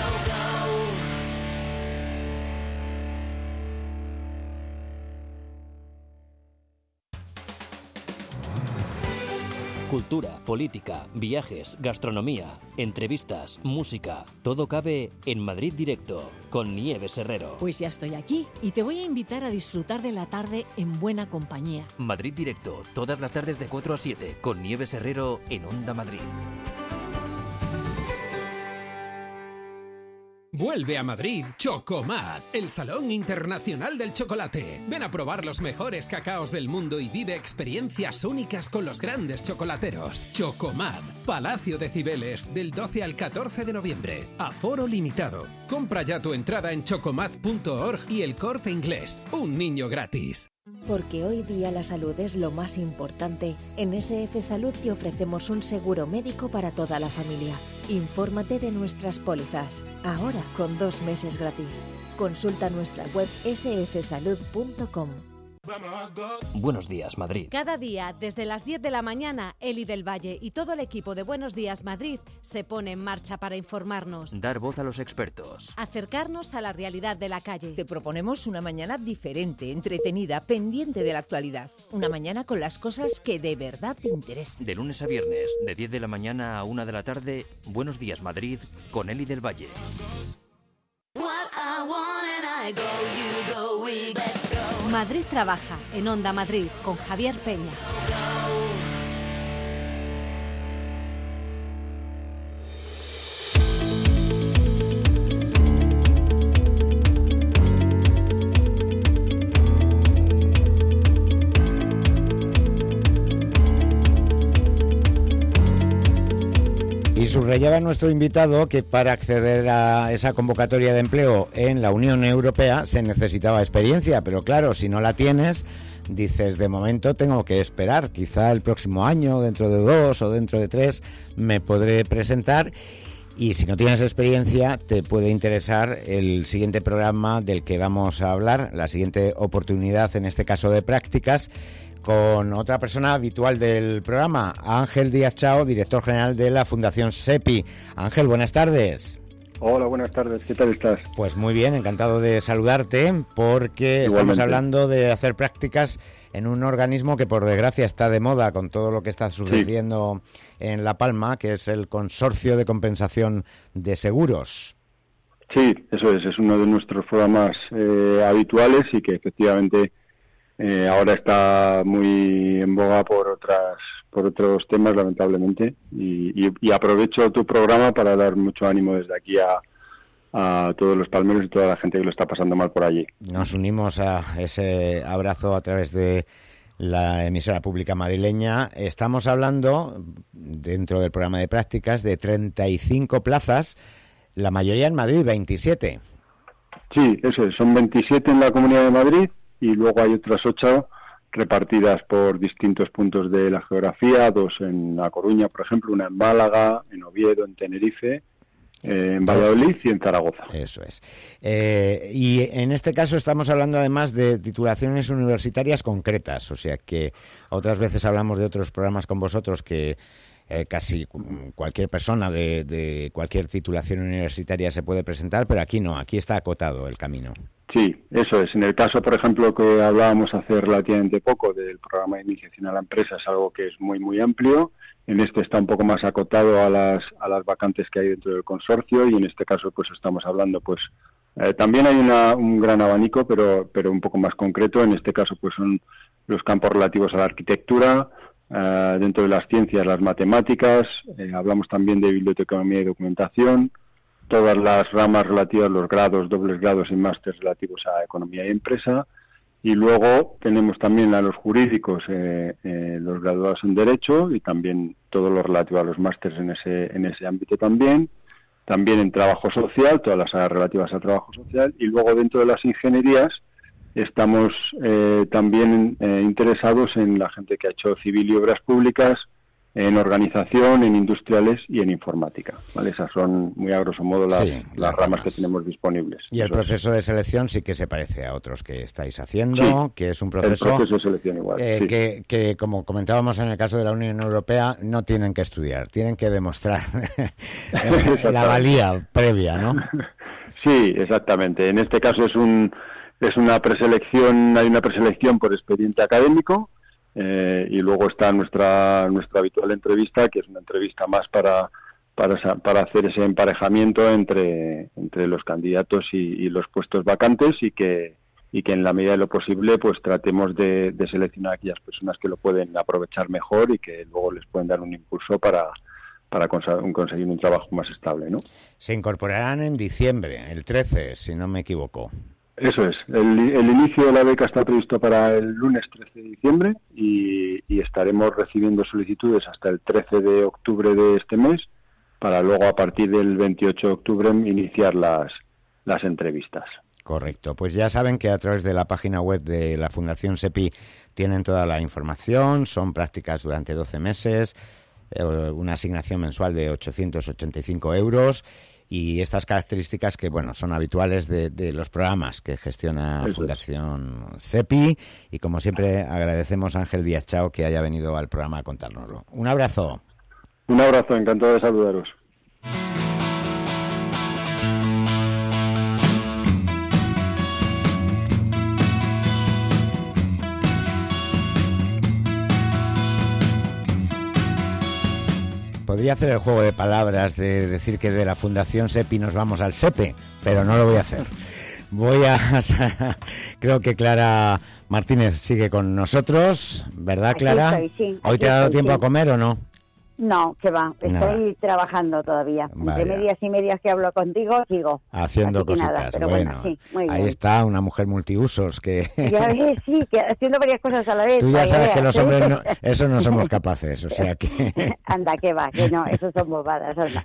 Cultura, política, viajes, gastronomía, entrevistas, música, todo cabe en Madrid Directo con Nieves Herrero. Pues ya estoy aquí y te voy a invitar a disfrutar de la tarde en buena compañía. Madrid Directo, todas las tardes de cuatro a siete con Nieves Herrero en Onda Madrid. Vuelve a Madrid Chocomad, el Salón Internacional del Chocolate. Ven a probar los mejores cacaos del mundo y vive experiencias únicas con los grandes chocolateros. Chocomad, Palacio de Cibeles, del doce al catorce de noviembre. Aforo limitado. Compra ya tu entrada en chocomad punto org y El Corte Inglés. Un niño gratis. Porque hoy día la salud es lo más importante, en S F Salud te ofrecemos un seguro médico para toda la familia. Infórmate de nuestras pólizas, ahora con dos meses gratis. Consulta nuestra web ese efe salud punto com. Buenos días, Madrid. Cada día, desde las diez de la mañana, Eli del Valle y todo el equipo de Buenos Días Madrid se pone en marcha para informarnos. Dar voz a los expertos. Acercarnos a la realidad de la calle. Te proponemos una mañana diferente, entretenida, pendiente de la actualidad. Una mañana con las cosas que de verdad te interesan. De lunes a viernes, de diez de la mañana a una de la tarde, Buenos Días Madrid, con Eli del Valle. Madrid trabaja en Onda Madrid con Javier Peña. Y subrayaba nuestro invitado que para acceder a esa convocatoria de empleo en la Unión Europea se necesitaba experiencia, pero claro, si no la tienes, dices, de momento tengo que esperar, quizá el próximo año, dentro de dos o dentro de tres, me podré presentar. Y si no tienes experiencia, te puede interesar el siguiente programa del que vamos a hablar, la siguiente oportunidad, en este caso de prácticas, con otra persona habitual del programa, Ángel Díaz Chao, director general de la Fundación SEPI. Ángel, buenas tardes. Hola, buenas tardes. ¿Qué tal estás? Pues muy bien, encantado de saludarte, porque Igualmente. Estamos hablando de hacer prácticas en un organismo que por desgracia está de moda con todo lo que está sucediendo sí. en La Palma, que es el Consorcio de Compensación de Seguros. Sí, eso es, es uno de nuestros programas eh, habituales y que efectivamente Eh, ahora está muy en boga por otras por otros temas, lamentablemente, y, y, y aprovecho tu programa para dar mucho ánimo desde aquí a, a todos los palmeros y toda la gente que lo está pasando mal por allí. Nos unimos a ese abrazo a través de la emisora pública madrileña. Estamos hablando, dentro del programa de prácticas, de treinta y cinco plazas, la mayoría en Madrid, veintisiete. Sí, eso es, son veintisiete en la Comunidad de Madrid, y luego hay otras ocho repartidas por distintos puntos de la geografía, dos en La Coruña, por ejemplo, una en Málaga, en Oviedo, en Tenerife, eh, en Valladolid y en Zaragoza. Eso es. Eh, y en este caso estamos hablando además de titulaciones universitarias concretas, o sea que otras veces hablamos de otros programas con vosotros que Eh, casi cualquier persona de, de cualquier titulación universitaria se puede presentar, pero aquí no, aquí está acotado el camino. Sí, eso es. En el caso, por ejemplo, que hablábamos hace relativamente poco del programa de iniciación a la empresa, es algo que es muy, muy amplio. En este está un poco más acotado a las a las vacantes que hay dentro del consorcio y en este caso pues estamos hablando, pues eh, también hay una, un gran abanico, pero pero un poco más concreto. En este caso pues son los campos relativos a la arquitectura, Uh, dentro de las ciencias, las matemáticas, eh, hablamos también de biblioteconomía y documentación, todas las ramas relativas, los grados, dobles grados y másteres relativos a economía y empresa, y luego tenemos también a los jurídicos, eh, eh, los graduados en Derecho y también todo lo relativo a los másteres en ese, en ese ámbito también, también en trabajo social, todas las áreas relativas al trabajo social, y luego dentro de las ingenierías, estamos eh, también eh, interesados en la gente que ha hecho civil y obras públicas, en organización, en industriales y en informática, ¿vale? Esas son, muy a grosso modo, las, sí, las, las ramas, ramas que tenemos disponibles. Y el proceso es. de selección sí que se parece a otros que estáis haciendo, sí, que es un proceso, el proceso de selección igual, eh, sí. que, que, como comentábamos en el caso de la Unión Europea, no tienen que estudiar, tienen que demostrar la valía previa, ¿no? Sí, exactamente. En este caso es un es una preselección, hay una preselección por expediente académico, eh, y luego está nuestra nuestra habitual entrevista, que es una entrevista más para para, para hacer ese emparejamiento entre entre los candidatos y, y los puestos vacantes, y que y que en la medida de lo posible pues tratemos de, de seleccionar a aquellas personas que lo pueden aprovechar mejor y que luego les pueden dar un impulso para para cons- conseguir un trabajo más estable, ¿no? Se incorporarán en diciembre, el trece, si no me equivoco. Eso es. El, el inicio de la beca está previsto para el lunes trece de diciembre y, y estaremos recibiendo solicitudes hasta el trece de octubre de este mes, para luego a partir del veintiocho de octubre iniciar las, las entrevistas. Correcto. Pues ya saben que a través de la página web de la Fundación SEPI tienen toda la información. Son prácticas durante doce meses, eh, una asignación mensual de ochocientos ochenta y cinco euros y estas características que, bueno, son habituales de, de los programas que gestiona Eso Fundación SEPI. Y como siempre agradecemos a Ángel Díaz Chao que haya venido al programa a contárnoslo. Un abrazo. Un abrazo, encantado de saludaros. Podría hacer el juego de palabras de decir que de la Fundación SEPI nos vamos al SEPE, pero no lo voy a hacer. Voy a... Creo que Clara Martínez sigue con nosotros, ¿verdad, Clara? Aquí estoy, sí. ¿Hoy Aquí te ha dado estoy, tiempo sí. a comer o no? No, que va, estoy Nada. trabajando todavía. Vaya. Entre medias y medias que hablo contigo, sigo. Haciendo Así que cositas. nada, pero bueno, sí, muy ahí bien. está una mujer multiusos que... Ya ves, sí, que haciendo varias cosas a la vez. Tú ya para sabes que veas, los ¿eh? hombres no, eso no somos capaces, o sea que... Anda, que va, que no, eso son bobadas, anda.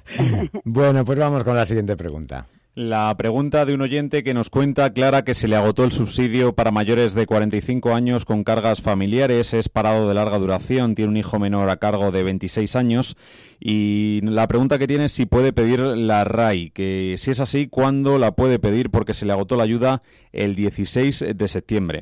Bueno, pues vamos con la siguiente pregunta. La pregunta de un oyente que nos cuenta, Clara, que se le agotó el subsidio para mayores de cuarenta y cinco años con cargas familiares, es parado de larga duración, tiene un hijo menor a cargo de veintiséis años y la pregunta que tiene es si puede pedir la R A I, que si es así, ¿cuándo la puede pedir? Porque se le agotó la ayuda el dieciséis de septiembre.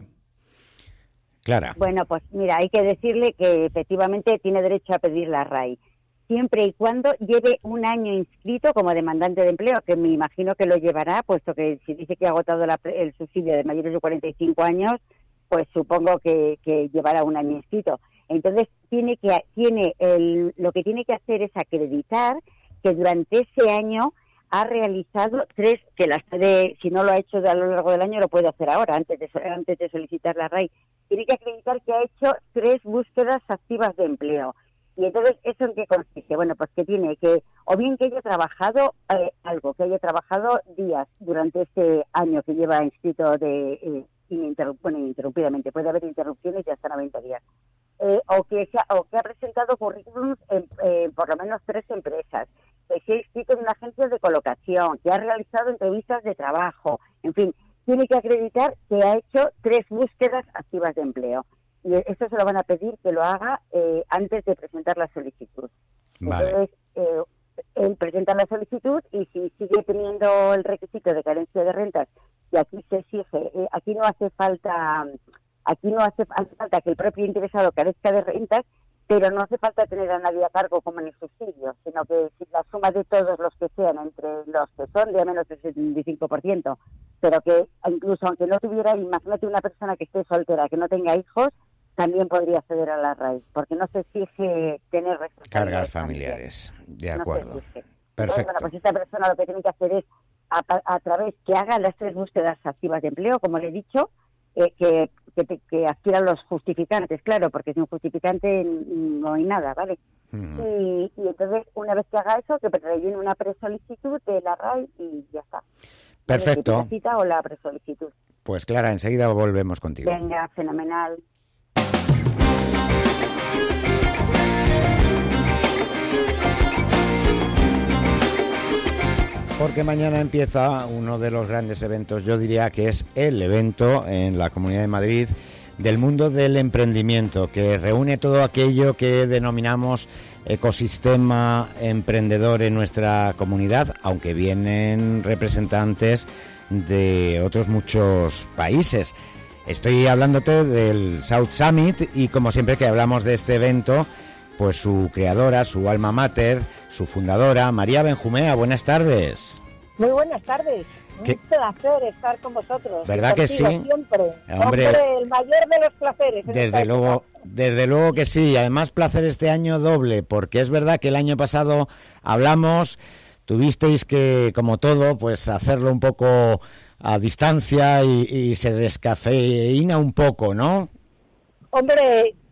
Clara. Bueno, pues mira, hay que decirle que efectivamente tiene derecho a pedir la R A I, siempre y cuando lleve un año inscrito como demandante de empleo, que me imagino que lo llevará, puesto que si dice que ha agotado la, el subsidio de mayores de cuarenta y cinco años, pues supongo que, que llevará un año inscrito. Entonces, tiene que tiene el, lo que tiene que hacer es acreditar que durante ese año ha realizado tres, que las puede, si no lo ha hecho a lo largo del año, lo puede hacer ahora, antes de, antes de solicitar la R A I. Tiene que acreditar que ha hecho tres búsquedas activas de empleo. Y entonces, ¿eso en qué consiste? Bueno, pues que tiene que, o bien que haya trabajado eh, algo, que haya trabajado días durante este año que lleva inscrito de eh, ininterrup- bueno, ininterrumpidamente, puede haber interrupciones y hasta noventa días, eh, o, que sea, o que ha presentado currículums en eh, por lo menos tres empresas, que se ha inscrito en una agencia de colocación, que ha realizado entrevistas de trabajo, en fin, tiene que acreditar que ha hecho tres búsquedas activas de empleo. Y esto se lo van a pedir que lo haga eh, antes de presentar la solicitud. Vale. Entonces, eh, él presenta la solicitud y si sigue teniendo el requisito de carencia de rentas, y aquí se exige, eh, aquí no hace falta, aquí no hace, hace falta que el propio interesado carezca de rentas, pero no hace falta tener a nadie a cargo como en el subsidio, sino que si la suma de todos los que sean, entre los que son de a menos del setenta y cinco por ciento, pero que incluso aunque no tuviera, imagínate una persona que esté soltera, que no tenga hijos, también podría acceder a la R A I, porque no se exige tener Cargas familiares, de acuerdo. No se exige. Entonces, Perfecto. bueno, pues esta persona lo que tiene que hacer es, a, a través que haga las tres búsquedas activas de empleo, como le he dicho, eh, que, que, que adquieran los justificantes, claro, porque sin justificante no hay nada, ¿vale? Uh-huh. y, y entonces, una vez que haga eso, que rellene una presolicitud de la R A I y ya está. Perfecto. La cita o la presolicitud. Pues Clara, enseguida volvemos contigo. Venga, fenomenal. Porque mañana empieza uno de los grandes eventos, yo diría que es el evento en la Comunidad de Madrid del mundo del emprendimiento, que reúne todo aquello que denominamos ecosistema emprendedor en nuestra comunidad, aunque vienen representantes de otros muchos países. Estoy hablándote del South Summit y como siempre que hablamos de este evento, pues su creadora, su alma mater, su fundadora, María Benjumea. Buenas tardes. Muy buenas tardes. ¿Qué? Un placer estar con vosotros. ¿Verdad que sí? Siempre. Hombre, Hombre, el mayor de los placeres. Desde luego, desde luego que sí. Y además placer este año doble, porque es verdad que el año pasado hablamos, tuvisteis que, como todo, pues hacerlo un poco a distancia y, y se descafeína un poco, ¿no? Hombre,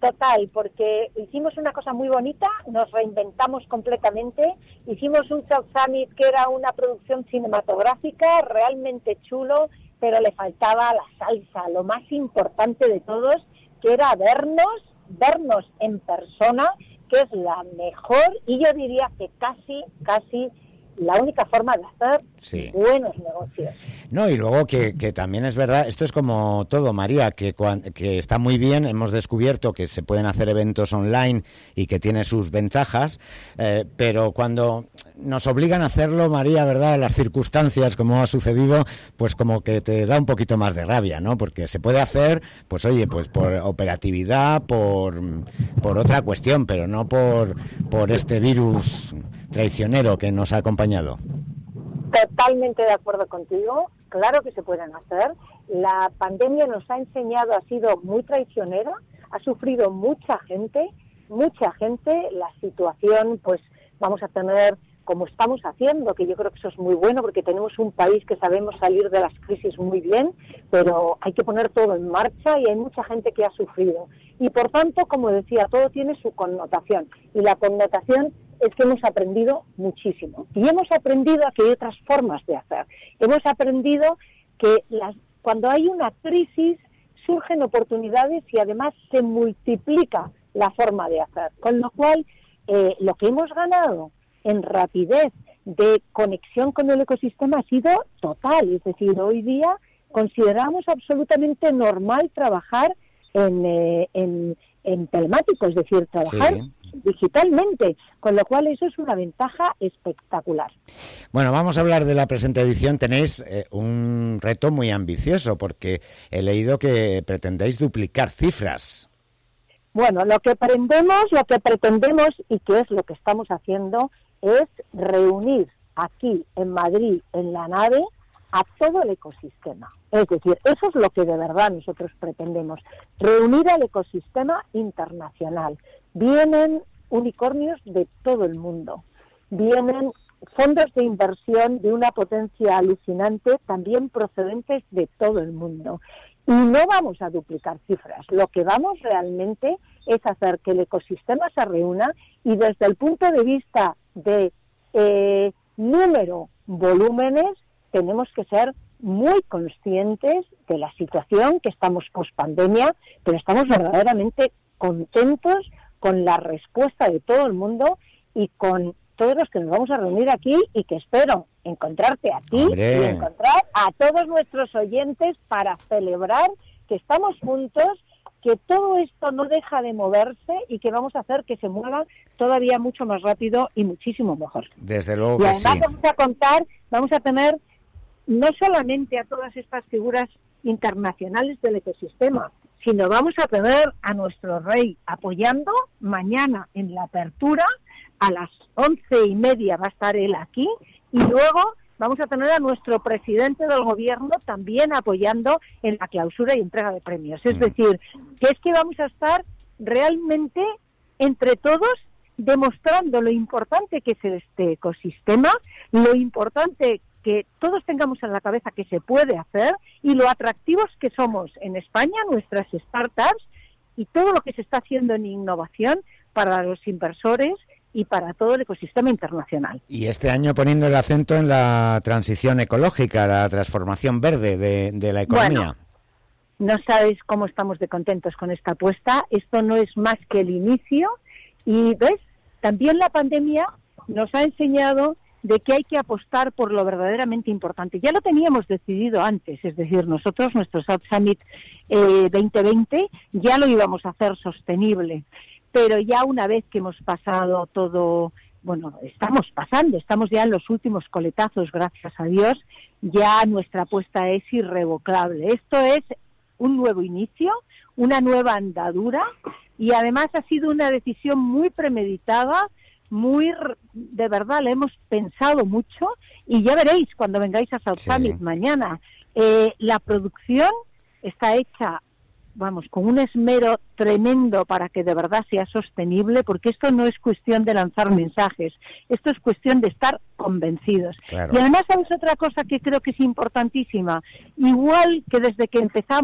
total, porque hicimos una cosa muy bonita, nos reinventamos completamente, hicimos un South Summit que era una producción cinematográfica realmente chulo, pero le faltaba la salsa, lo más importante de todos, que era vernos, vernos en persona, que es la mejor y yo diría que casi, casi la única forma de hacer sí. buenos negocios. No, y luego que, que también es verdad, esto es como todo, María, que, que está muy bien, hemos descubierto que se pueden hacer eventos online y que tiene sus ventajas, eh, pero cuando nos obligan a hacerlo, María, ¿verdad?, las circunstancias, como ha sucedido, pues como que te da un poquito más de rabia, ¿no? Porque se puede hacer, pues oye, pues por operatividad, por, por otra cuestión, pero no por, por este virus traicionero que nos ha acompañado. Totalmente de acuerdo contigo, claro que se pueden hacer. La pandemia nos ha enseñado, ha sido muy traicionera, ha sufrido mucha gente, mucha gente, la situación, pues vamos a tener, como estamos haciendo, que yo creo que eso es muy bueno, porque tenemos un país que sabemos salir de las crisis muy bien, pero hay que poner todo en marcha y hay mucha gente que ha sufrido. Y por tanto, como decía, todo tiene su connotación, y la connotación es que hemos aprendido muchísimo. Y hemos aprendido a que hay otras formas de hacer. Hemos aprendido que las, cuando hay una crisis surgen oportunidades y además se multiplica la forma de hacer. Con lo cual, eh, lo que hemos ganado en rapidez de conexión con el ecosistema ha sido total. Es decir, hoy día consideramos absolutamente normal trabajar en, eh, en, en telemático, es decir, trabajar sí. digitalmente, con lo cual eso es una ventaja espectacular. Bueno, vamos a hablar de la presente edición. Tenéis eh, un reto muy ambicioso, porque he leído que pretendéis duplicar cifras. Bueno, lo que pretendemos, lo que pretendemos y que es lo que estamos haciendo es reunir aquí en Madrid, en la nave, a todo el ecosistema. Es decir, eso es lo que de verdad nosotros pretendemos, reunir al ecosistema internacional. Vienen unicornios de todo el mundo, vienen fondos de inversión de una potencia alucinante, también procedentes de todo el mundo. Y no vamos a duplicar cifras, lo que vamos realmente es hacer que el ecosistema se reúna y desde el punto de vista de eh, número, volúmenes, tenemos que ser muy conscientes de la situación, que estamos post-pandemia, pero estamos verdaderamente contentos con la respuesta de todo el mundo y con todos los que nos vamos a reunir aquí y que espero encontrarte a ti ¡Hombre! Y encontrar a todos nuestros oyentes para celebrar que estamos juntos, que todo esto no deja de moverse y que vamos a hacer que se mueva todavía mucho más rápido y muchísimo mejor. Desde luego y que además sí. vamos a contar, vamos a tener no solamente a todas estas figuras internacionales del ecosistema, sino vamos a tener a nuestro rey apoyando mañana en la apertura, a las once y media va a estar él aquí, y luego vamos a tener a nuestro presidente del gobierno también apoyando en la clausura y entrega de premios. Es decir, que es que vamos a estar realmente entre todos demostrando lo importante que es este ecosistema, lo importante que todos tengamos en la cabeza que se puede hacer y lo atractivos que somos en España, nuestras startups y todo lo que se está haciendo en innovación para los inversores y para todo el ecosistema internacional. Y este año poniendo el acento en la transición ecológica, la transformación verde de, de la economía. Bueno, no sabes cómo estamos de contentos con esta apuesta. Esto no es más que el inicio y, ¿ves? También la pandemia nos ha enseñado de que hay que apostar por lo verdaderamente importante. Ya lo teníamos decidido antes, es decir, nosotros, nuestro South Summit eh, veinte veinte, ya lo íbamos a hacer sostenible, pero ya una vez que hemos pasado todo, bueno, estamos pasando, estamos ya en los últimos coletazos, gracias a Dios, ya nuestra apuesta es irrevocable. Esto es un nuevo inicio, una nueva andadura, y además ha sido una decisión muy premeditada, muy, de verdad, la hemos pensado mucho, y ya veréis cuando vengáis a South sí. Summit mañana, eh, la producción está hecha, vamos, con un esmero tremendo para que de verdad sea sostenible, porque esto no es cuestión de lanzar mensajes, esto es cuestión de estar convencidos. Claro. Y además, ¿sabes otra cosa que creo que es importantísima? Igual que desde que empezamos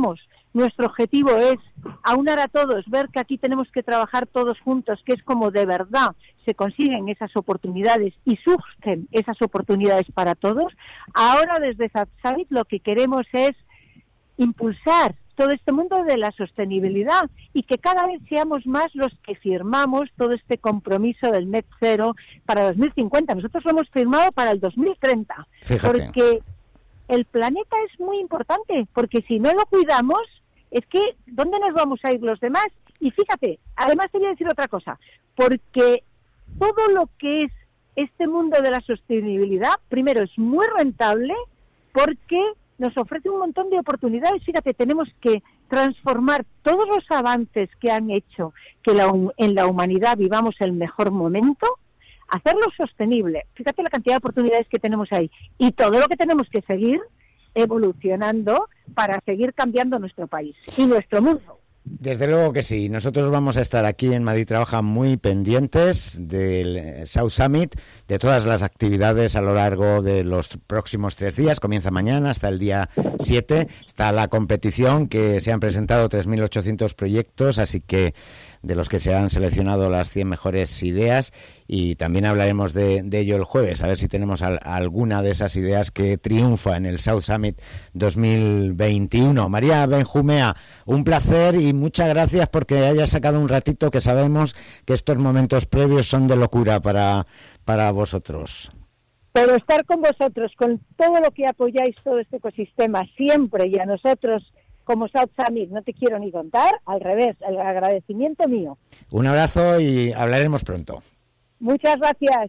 nuestro objetivo es aunar a todos, ver que aquí tenemos que trabajar todos juntos, que es como de verdad se consiguen esas oportunidades y surgen esas oportunidades para todos. Ahora desde SATSAMIT lo que queremos es impulsar todo este mundo de la sostenibilidad y que cada vez seamos más los que firmamos todo este compromiso del net cero para dos mil cincuenta. Nosotros lo hemos firmado para el dos mil treinta. Fíjate. Porque el planeta es muy importante, porque si no lo cuidamos, es que ¿dónde nos vamos a ir los demás? Y fíjate, además te voy a decir otra cosa, porque todo lo que es este mundo de la sostenibilidad, primero es muy rentable porque nos ofrece un montón de oportunidades. Fíjate, tenemos que transformar todos los avances que han hecho que la, en la humanidad vivamos el mejor momento, hacerlo sostenible. Fíjate la cantidad de oportunidades que tenemos ahí y todo lo que tenemos que seguir evolucionando para seguir cambiando nuestro país y nuestro mundo. Desde luego que sí. Nosotros vamos a estar aquí en Madrid Trabaja muy pendientes del South Summit, de todas las actividades a lo largo de los próximos tres días. Comienza mañana hasta el día siete. Está la competición, que se han presentado tres mil ochocientos proyectos, así que de los que se han seleccionado las cien mejores ideas, y también hablaremos de, de ello el jueves, a ver si tenemos al, alguna de esas ideas que triunfa en el South Summit dos mil veintiuno. María Benjumea, un placer y muchas gracias porque hayas sacado un ratito, que sabemos que estos momentos previos son de locura para, para vosotros. Pero estar con vosotros, con todo lo que apoyáis todo este ecosistema siempre, y a nosotros como South Summit no te quiero ni contar, al revés, el agradecimiento mío. Un abrazo y hablaremos pronto. Muchas gracias.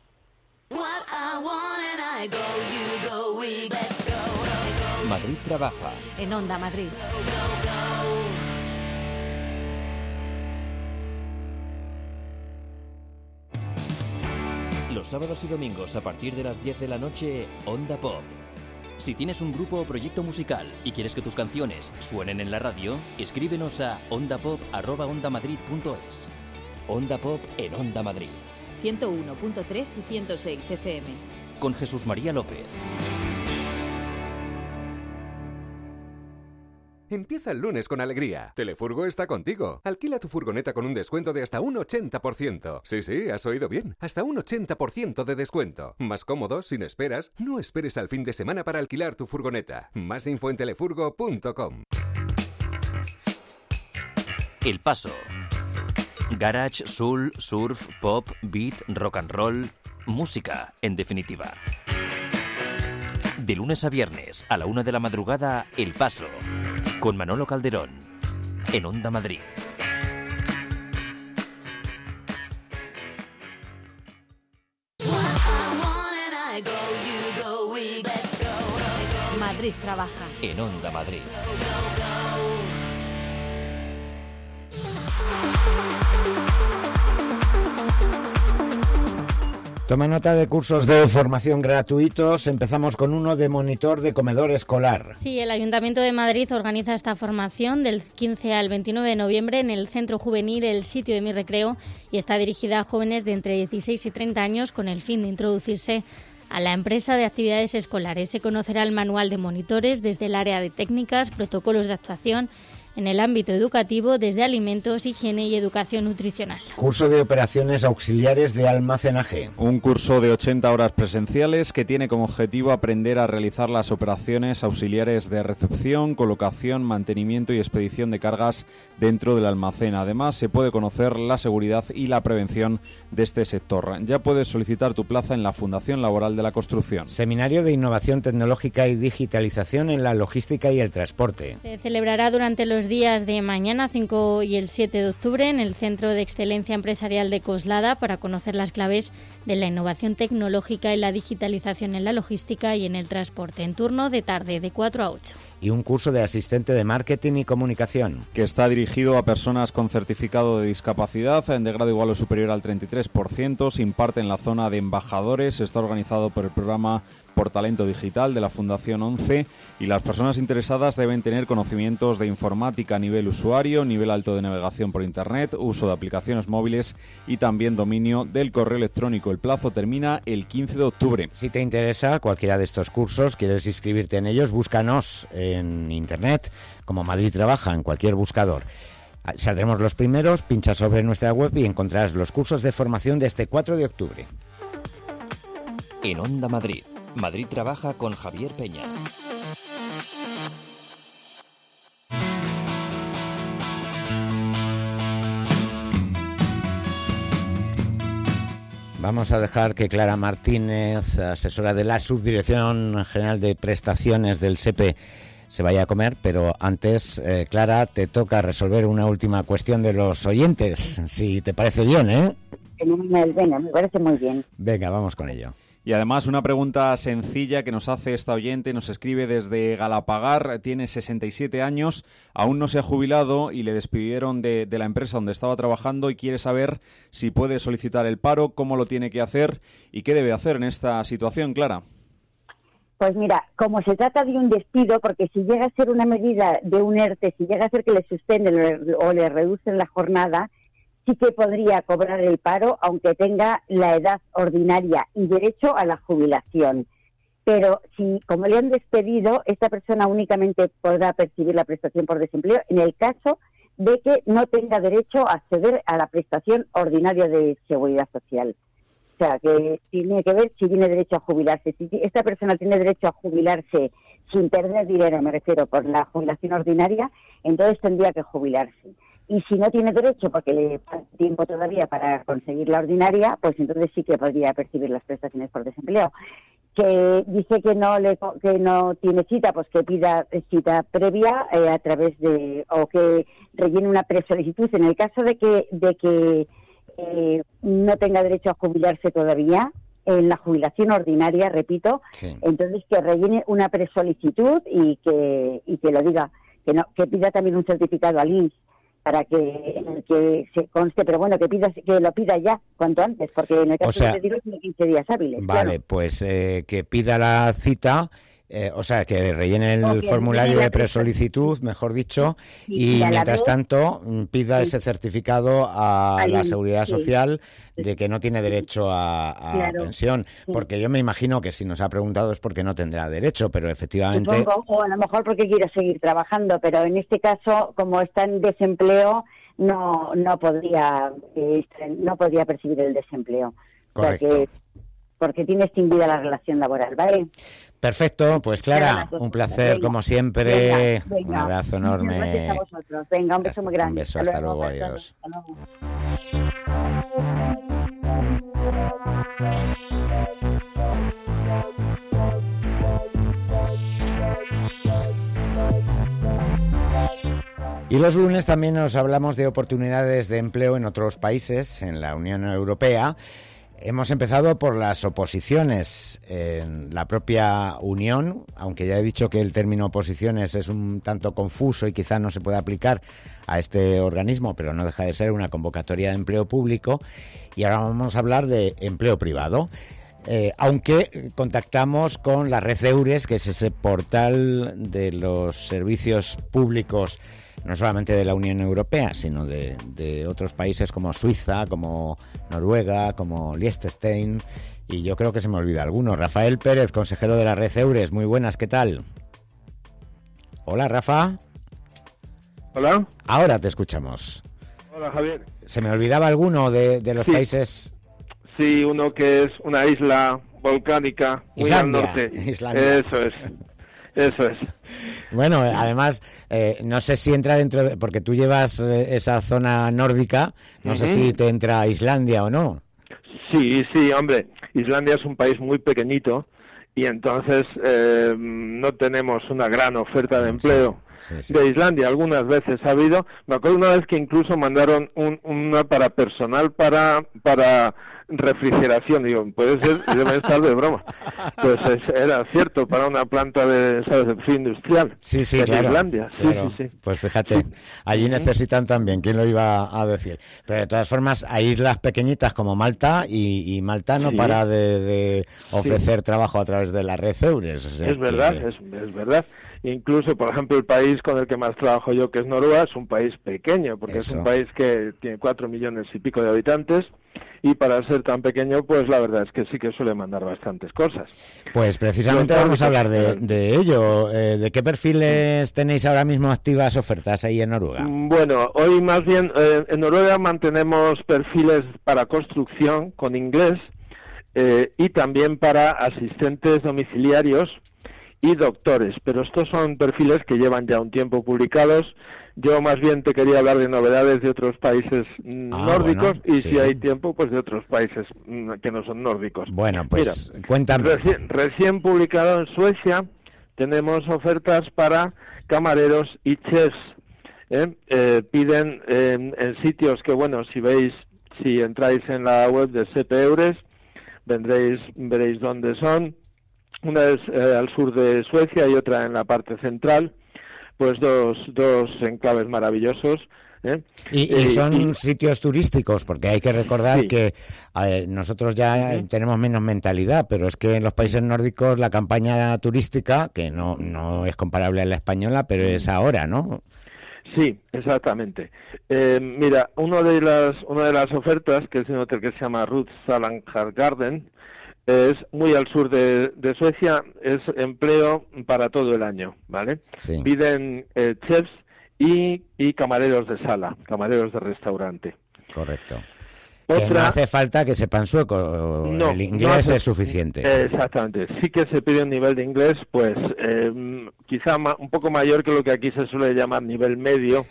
Madrid Trabaja. En Onda Madrid. Los sábados y domingos a partir de las diez de la noche, Onda Pop. Si tienes un grupo o proyecto musical y quieres que tus canciones suenen en la radio, escríbenos a ondapop arroba ondamadrid punto es. Onda Pop en Onda Madrid. ciento uno punto tres y ciento seis F M. Con Jesús María López. Empieza el lunes con alegría. Telefurgo está contigo. Alquila tu furgoneta con un descuento de hasta un ochenta por ciento. Sí, sí, has oído bien. Hasta un ochenta por ciento de descuento. Más cómodo, sin esperas. No esperes al fin de semana para alquilar tu furgoneta. Más info en telefurgo punto com. El Paso. Garage, soul, surf, pop, beat, rock and roll. Música, en definitiva. De lunes a viernes, a la una de la madrugada, El Paso. Con Manolo Calderón. En Onda Madrid. Madrid Trabaja. En Onda Madrid. Toma nota de cursos de formación gratuitos. Empezamos con uno de monitor de comedor escolar. Sí, el Ayuntamiento de Madrid organiza esta formación del quince al veintinueve de noviembre en el Centro Juvenil El Sitio de Mi Recreo, y está dirigida a jóvenes de entre dieciséis y treinta años con el fin de introducirse a la empresa de actividades escolares. Se conocerá el manual de monitores desde el área de técnicas, protocolos de actuación en el ámbito educativo, desde alimentos, higiene y educación nutricional. Curso de operaciones auxiliares de almacenaje. Un curso de ochenta horas presenciales que tiene como objetivo aprender a realizar las operaciones auxiliares de recepción, colocación, mantenimiento y expedición de cargas dentro del almacén. Además, se puede conocer la seguridad y la prevención de este sector. Ya puedes solicitar tu plaza en la Fundación Laboral de la Construcción. Seminario de Innovación Tecnológica y Digitalización en la Logística y el Transporte. Se celebrará durante los días de mañana cinco y el siete de octubre en el Centro de Excelencia Empresarial de Coslada, para conocer las claves de la innovación tecnológica y la digitalización en la logística y en el transporte, en turno de tarde de cuatro a ocho. Y un curso de asistente de marketing y comunicación. Que está dirigido a personas con certificado de discapacidad de grado igual o superior al treinta y tres por ciento. Se imparte en la zona de embajadores. Está organizado por el programa por Talento Digital de la Fundación ONCE, y las personas interesadas deben tener conocimientos de informática a nivel usuario, nivel alto de navegación por Internet, uso de aplicaciones móviles y también dominio del correo electrónico. El plazo termina el quince de octubre. Si te interesa cualquiera de estos cursos, quieres inscribirte en ellos, búscanos en Internet como Madrid Trabaja, en cualquier buscador. Saldremos los primeros, pincha sobre nuestra web y encontrarás los cursos de formación de este cuatro de octubre. En Onda Madrid, Madrid Trabaja con Javier Peña. Vamos a dejar que Clara Martínez, asesora de la Subdirección General de Prestaciones del S E P E, se vaya a comer, pero antes, eh, Clara, te toca resolver una última cuestión de los oyentes, si te parece bien, ¿eh? Venga, me parece muy bien. Venga, vamos con ello. Y además una pregunta sencilla que nos hace esta oyente, nos escribe desde Galapagar, tiene sesenta y siete años, aún no se ha jubilado y le despidieron de, de la empresa donde estaba trabajando y quiere saber si puede solicitar el paro, cómo lo tiene que hacer y qué debe hacer en esta situación, Clara. Pues mira, como se trata de un despido, porque si llega a ser una medida de un ERTE, si llega a ser que le suspenden o le reducen la jornada, sí que podría cobrar el paro, aunque tenga la edad ordinaria y derecho a la jubilación. Pero si, como le han despedido, esta persona únicamente podrá percibir la prestación por desempleo en el caso de que no tenga derecho a acceder a la prestación ordinaria de seguridad social. O sea, que tiene que ver si tiene derecho a jubilarse. Si esta persona tiene derecho a jubilarse sin perder dinero, me refiero, por la jubilación ordinaria, entonces tendría que jubilarse. Y si no tiene derecho, porque le falta tiempo todavía para conseguir la ordinaria, pues entonces sí que podría percibir las prestaciones por desempleo. Que dice que no le que no tiene cita, pues que pida cita previa eh, a través de, o que rellene una presolicitud. En el caso de que de que eh, no tenga derecho a jubilarse todavía, en la jubilación ordinaria, repito, sí. Entonces que rellene una presolicitud y que y que lo diga, que no que pida también un certificado al I N S para que, que se conste, pero bueno, que pida, que lo pida ya, cuanto antes, porque en el caso o sea, de retiro tiene quince días hábiles. Vale, claro. Pues eh, que pida la cita, eh, o sea, que rellene el okay, formulario de presolicitud, mejor dicho, sí, y mientras vez, tanto pida sí. ese certificado a Ahí, la Seguridad sí. Social de que no tiene derecho a, a claro. pensión, sí. porque yo me imagino que si nos ha preguntado es porque no tendrá derecho, pero efectivamente... Supongo, o a lo mejor porque quiere seguir trabajando, pero en este caso, como está en desempleo, no no podría eh, no podría percibir el desempleo. Correcto. Porque, porque tiene extinguida la relación laboral, ¿vale? Perfecto, pues Clara, un placer venga, como siempre, venga, venga. Un abrazo enorme. Gracias a vosotros. Venga, un beso muy grande. Un beso, hasta, hasta luego, luego, adiós. Hasta luego. Y los lunes también nos hablamos de oportunidades de empleo en otros países, en la Unión Europea. Hemos empezado por las oposiciones en la propia Unión, aunque ya he dicho que el término oposiciones es un tanto confuso y quizá no se pueda aplicar a este organismo, pero no deja de ser una convocatoria de empleo público. Y ahora vamos a hablar de empleo privado. Eh, aunque contactamos con la Red Eures, que es ese portal de los servicios públicos, no solamente de la Unión Europea, sino de, de otros países como Suiza, como Noruega, como Liechtenstein, y yo creo que se me olvida alguno. Rafael Pérez, consejero de la Red Eures, muy buenas, ¿qué tal? Hola, Rafa. Hola. Ahora te escuchamos. Hola, Javier. ¿Se me olvidaba alguno de, de los sí. países? Sí, uno que es una isla volcánica muy Islandia, al norte. Islandia. Eso es. Eso es. Bueno, además, eh, no sé si entra dentro de... Porque tú llevas eh, esa zona nórdica, no uh-huh. sé si te entra Islandia o no. Sí, sí, hombre. Islandia es un país muy pequeñito y entonces eh, no tenemos una gran oferta de empleo. sí, sí. de Islandia. Algunas veces ha habido. Me acuerdo una vez que incluso mandaron un, una para personal para para refrigeración. Digo, puede ser, debe estar de broma. Pues es, era cierto, para una planta de, ¿sabes?, de fin industrial. Sí, sí, de claro. Islandia. Sí, claro. sí, sí. Pues fíjate, allí necesitan también, ¿quién lo iba a decir? Pero de todas formas, hay islas pequeñitas como Malta y, y Malta no Sí. para de, de ofrecer Sí. trabajo a través de la red Eures. O sea Es que- verdad, es, es verdad. Incluso, por ejemplo, el país con el que más trabajo yo, que es Noruega, es un país pequeño, porque es Eso. un país que tiene cuatro millones y pico de habitantes, y para ser tan pequeño, pues la verdad es que sí que suele mandar bastantes cosas. Pues precisamente Los vamos a hablar de, nórdicos, de ello. Eh, ¿De qué perfiles tenéis ahora mismo activas ofertas ahí en Noruega? Mm, Bueno, hoy más bien eh, en Noruega mantenemos perfiles para construcción con inglés eh, y también para asistentes domiciliarios y doctores, pero estos son perfiles que llevan ya un tiempo publicados. Yo más bien te quería hablar de novedades de otros países mm, Ah, nórdicos bueno, y sí. si hay tiempo, pues de otros países mm, que no son nórdicos. Bueno, pues Mira, cuéntame. Recién, recién publicado en Suecia tenemos ofertas para camareros y chefs. ¿eh? Eh, piden eh, en sitios que, bueno, si veis, si entráis en la web de S P Eures, vendréis, veréis dónde son. Una es eh, al sur de Suecia y otra en la parte central. Pues dos, dos enclaves maravillosos. ¿eh? Y, y Eh, son y- sitios turísticos, porque hay que recordar Sí. que eh, nosotros ya Ujú. tenemos menos mentalidad, pero es que en los países nórdicos la campaña turística, que no, no es comparable a la española, pero es ahora, ¿no? Sí, exactamente. Eh, mira, uno de las, una de las ofertas, que es un hotel que se llama Ruth Salanjar Garden, es muy al sur de, de Suecia, es empleo para todo el año, ¿vale? Sí. Piden eh, chefs y, y camareros de sala, camareros de restaurante. Correcto. Que no Otra, hace falta que sepan sueco, No, el no inglés hace- es suficiente. eh, exactamente. Sí que se pide un nivel de inglés, pues eh, quizá ma- un poco mayor que lo que aquí se suele llamar nivel medio.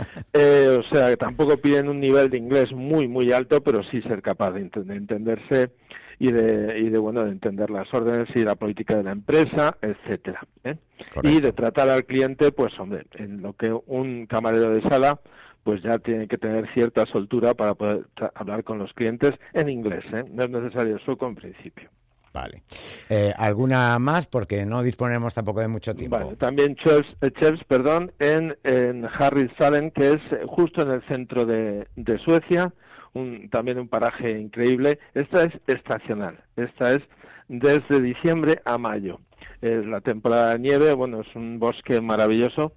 Eh, o sea, que tampoco piden un nivel de inglés muy, muy alto, pero sí ser capaz de, ent- de entenderse y de, y de, bueno, de entender las órdenes y la política de la empresa, etcétera. ¿eh? Y de tratar al cliente, pues hombre, en lo que un camarero de sala pues ya tiene que tener cierta soltura para poder tra- hablar con los clientes en inglés, ¿eh? No es necesario el sueco en principio. Vale. Eh, ¿Alguna más? Porque no disponemos tampoco de mucho tiempo. Vale, también chefs, eh, chefs perdón, en, en Harrysalen, que es eh, justo en el centro de, de Suecia, un, también un paraje increíble. Esta es estacional, esta es desde diciembre a mayo. Es la temporada de nieve, bueno, es un bosque maravilloso.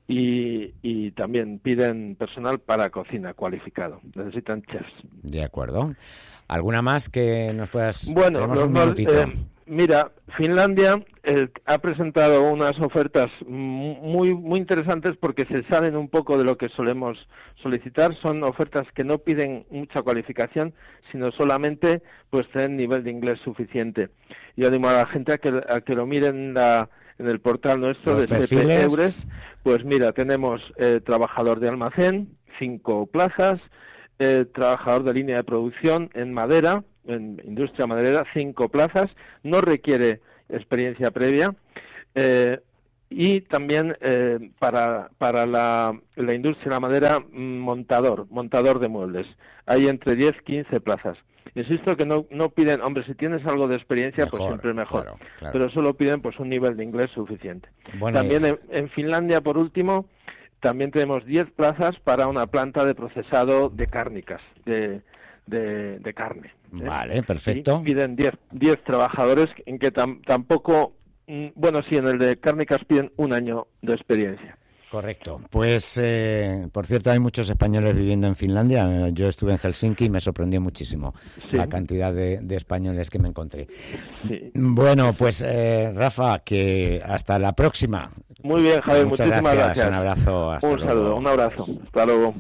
Y, y también piden personal para cocina cualificado. Necesitan chefs. De acuerdo. ¿Alguna más que nos puedas...? Bueno, Tenemos los un nor- minutito. eh, mira, Finlandia eh, ha presentado unas ofertas mu- muy muy interesantes porque se salen un poco de lo que solemos solicitar. Son ofertas que no piden mucha cualificación, sino solamente pues tener nivel de inglés suficiente. Yo animo a la gente a que, a que lo miren en, la, en el portal nuestro Los de S P perfiles. Eures. Pues mira, tenemos eh, trabajador de almacén, cinco plazas, eh, trabajador de línea de producción en madera, en industria maderera, cinco plazas, no requiere experiencia previa, eh, y también eh, para, para la, la industria de la madera, mm, montador, montador de muebles. Hay entre diez y quince plazas. Insisto que no, no piden, hombre, si tienes algo de experiencia, Mejor, pues siempre mejor, claro, claro. pero solo piden pues un nivel de inglés suficiente. Buena También idea. en, en Finlandia, por último, también tenemos diez plazas para una planta de procesado de cárnicas, de, de, de carne. ¿eh? Vale, perfecto. Y piden diez trabajadores, en que tam- tampoco, mm, bueno, sí, en el de cárnicas piden un año de experiencia. Correcto. Pues, eh, por cierto, hay muchos españoles viviendo en Finlandia. Eh, Yo estuve en Helsinki y me sorprendió muchísimo Sí. la cantidad de, de españoles que me encontré. Sí. Bueno, pues, eh, Rafa, que hasta la próxima. Muy bien, Javier, Muchas muchísimas gracias. gracias. Un abrazo. Hasta un luego. saludo, un abrazo. Hasta luego.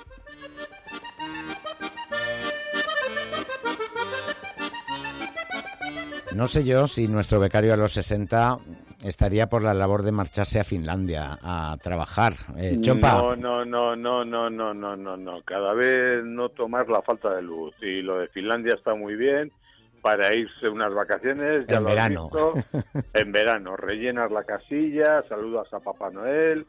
No sé yo si nuestro becario a los sesenta estaría por la labor de marcharse a Finlandia a trabajar. Eh, Chompa. No, no, no, no, no, no, no, no, no. Cada vez noto más la falta de luz. Y lo de Finlandia está muy bien para irse unas vacaciones. Ya En lo has verano. visto. En verano. Rellenas la casilla, saludas a Papá Noel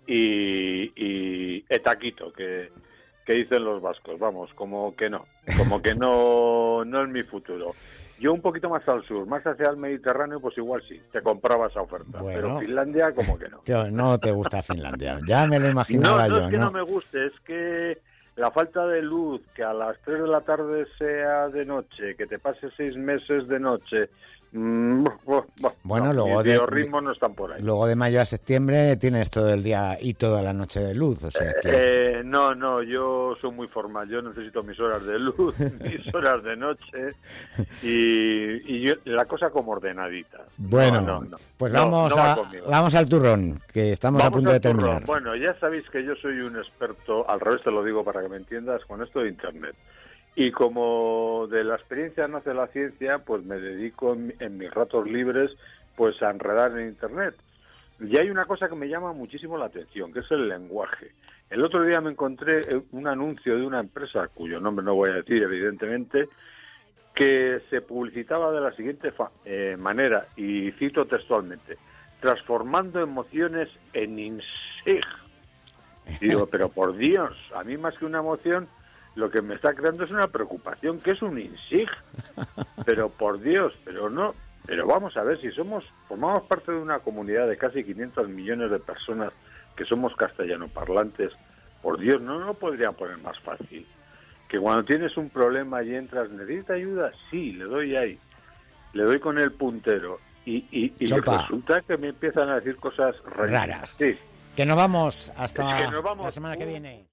y, y etaquito, que, que dicen los vascos, vamos, como que no, como que no, no es mi futuro. Yo un poquito más al sur, más hacia el Mediterráneo, pues igual sí, te compraba esa oferta. Bueno. Pero Finlandia, como que no. Que no te gusta Finlandia, ya me lo imaginaba no, no yo, es que ¿no? no me guste, es que la falta de luz, que a las tres de la tarde sea de noche, que te pases seis meses de noche... Mm, buah, buah, Bueno, no, luego mis de, biorritmos no están por ahí. Luego de mayo a septiembre tienes todo el día y toda la noche de luz, o sea que... Eh, no, no, yo soy muy formal, yo necesito mis horas de luz, mis horas de noche y, y yo, la cosa como ordenadita. Bueno, no, no, no. pues No, vamos, no va a, conmigo. vamos al turrón, que estamos Vamos a punto al de terminar. turrón. Bueno, ya sabéis que yo soy un experto, al revés te lo digo para que me entiendas, con esto de Internet. Y como de la experiencia nace la ciencia, pues me dedico en, en mis ratos libres pues a enredar en Internet. Y hay una cosa que me llama muchísimo la atención, que es el lenguaje. El otro día me encontré un anuncio de una empresa, cuyo nombre no voy a decir evidentemente, que se publicitaba de la siguiente fa- eh, manera, y cito textualmente, transformando emociones en insig. Y digo, pero por Dios, a mí más que una emoción, lo que me está creando es una preocupación, que es un insig. Pero por Dios, pero no, pero vamos a ver, si somos, formamos parte de una comunidad de casi quinientos millones de personas que somos castellanoparlantes, por Dios, no lo podrían poner más fácil. Que cuando tienes un problema y entras, ¿necesita ayuda? Sí, le doy ahí. Le doy con el puntero. Y, y, y resulta que me empiezan a decir cosas raras. Raras. Sí. Que nos vamos hasta Es que nos vamos. la semana que viene.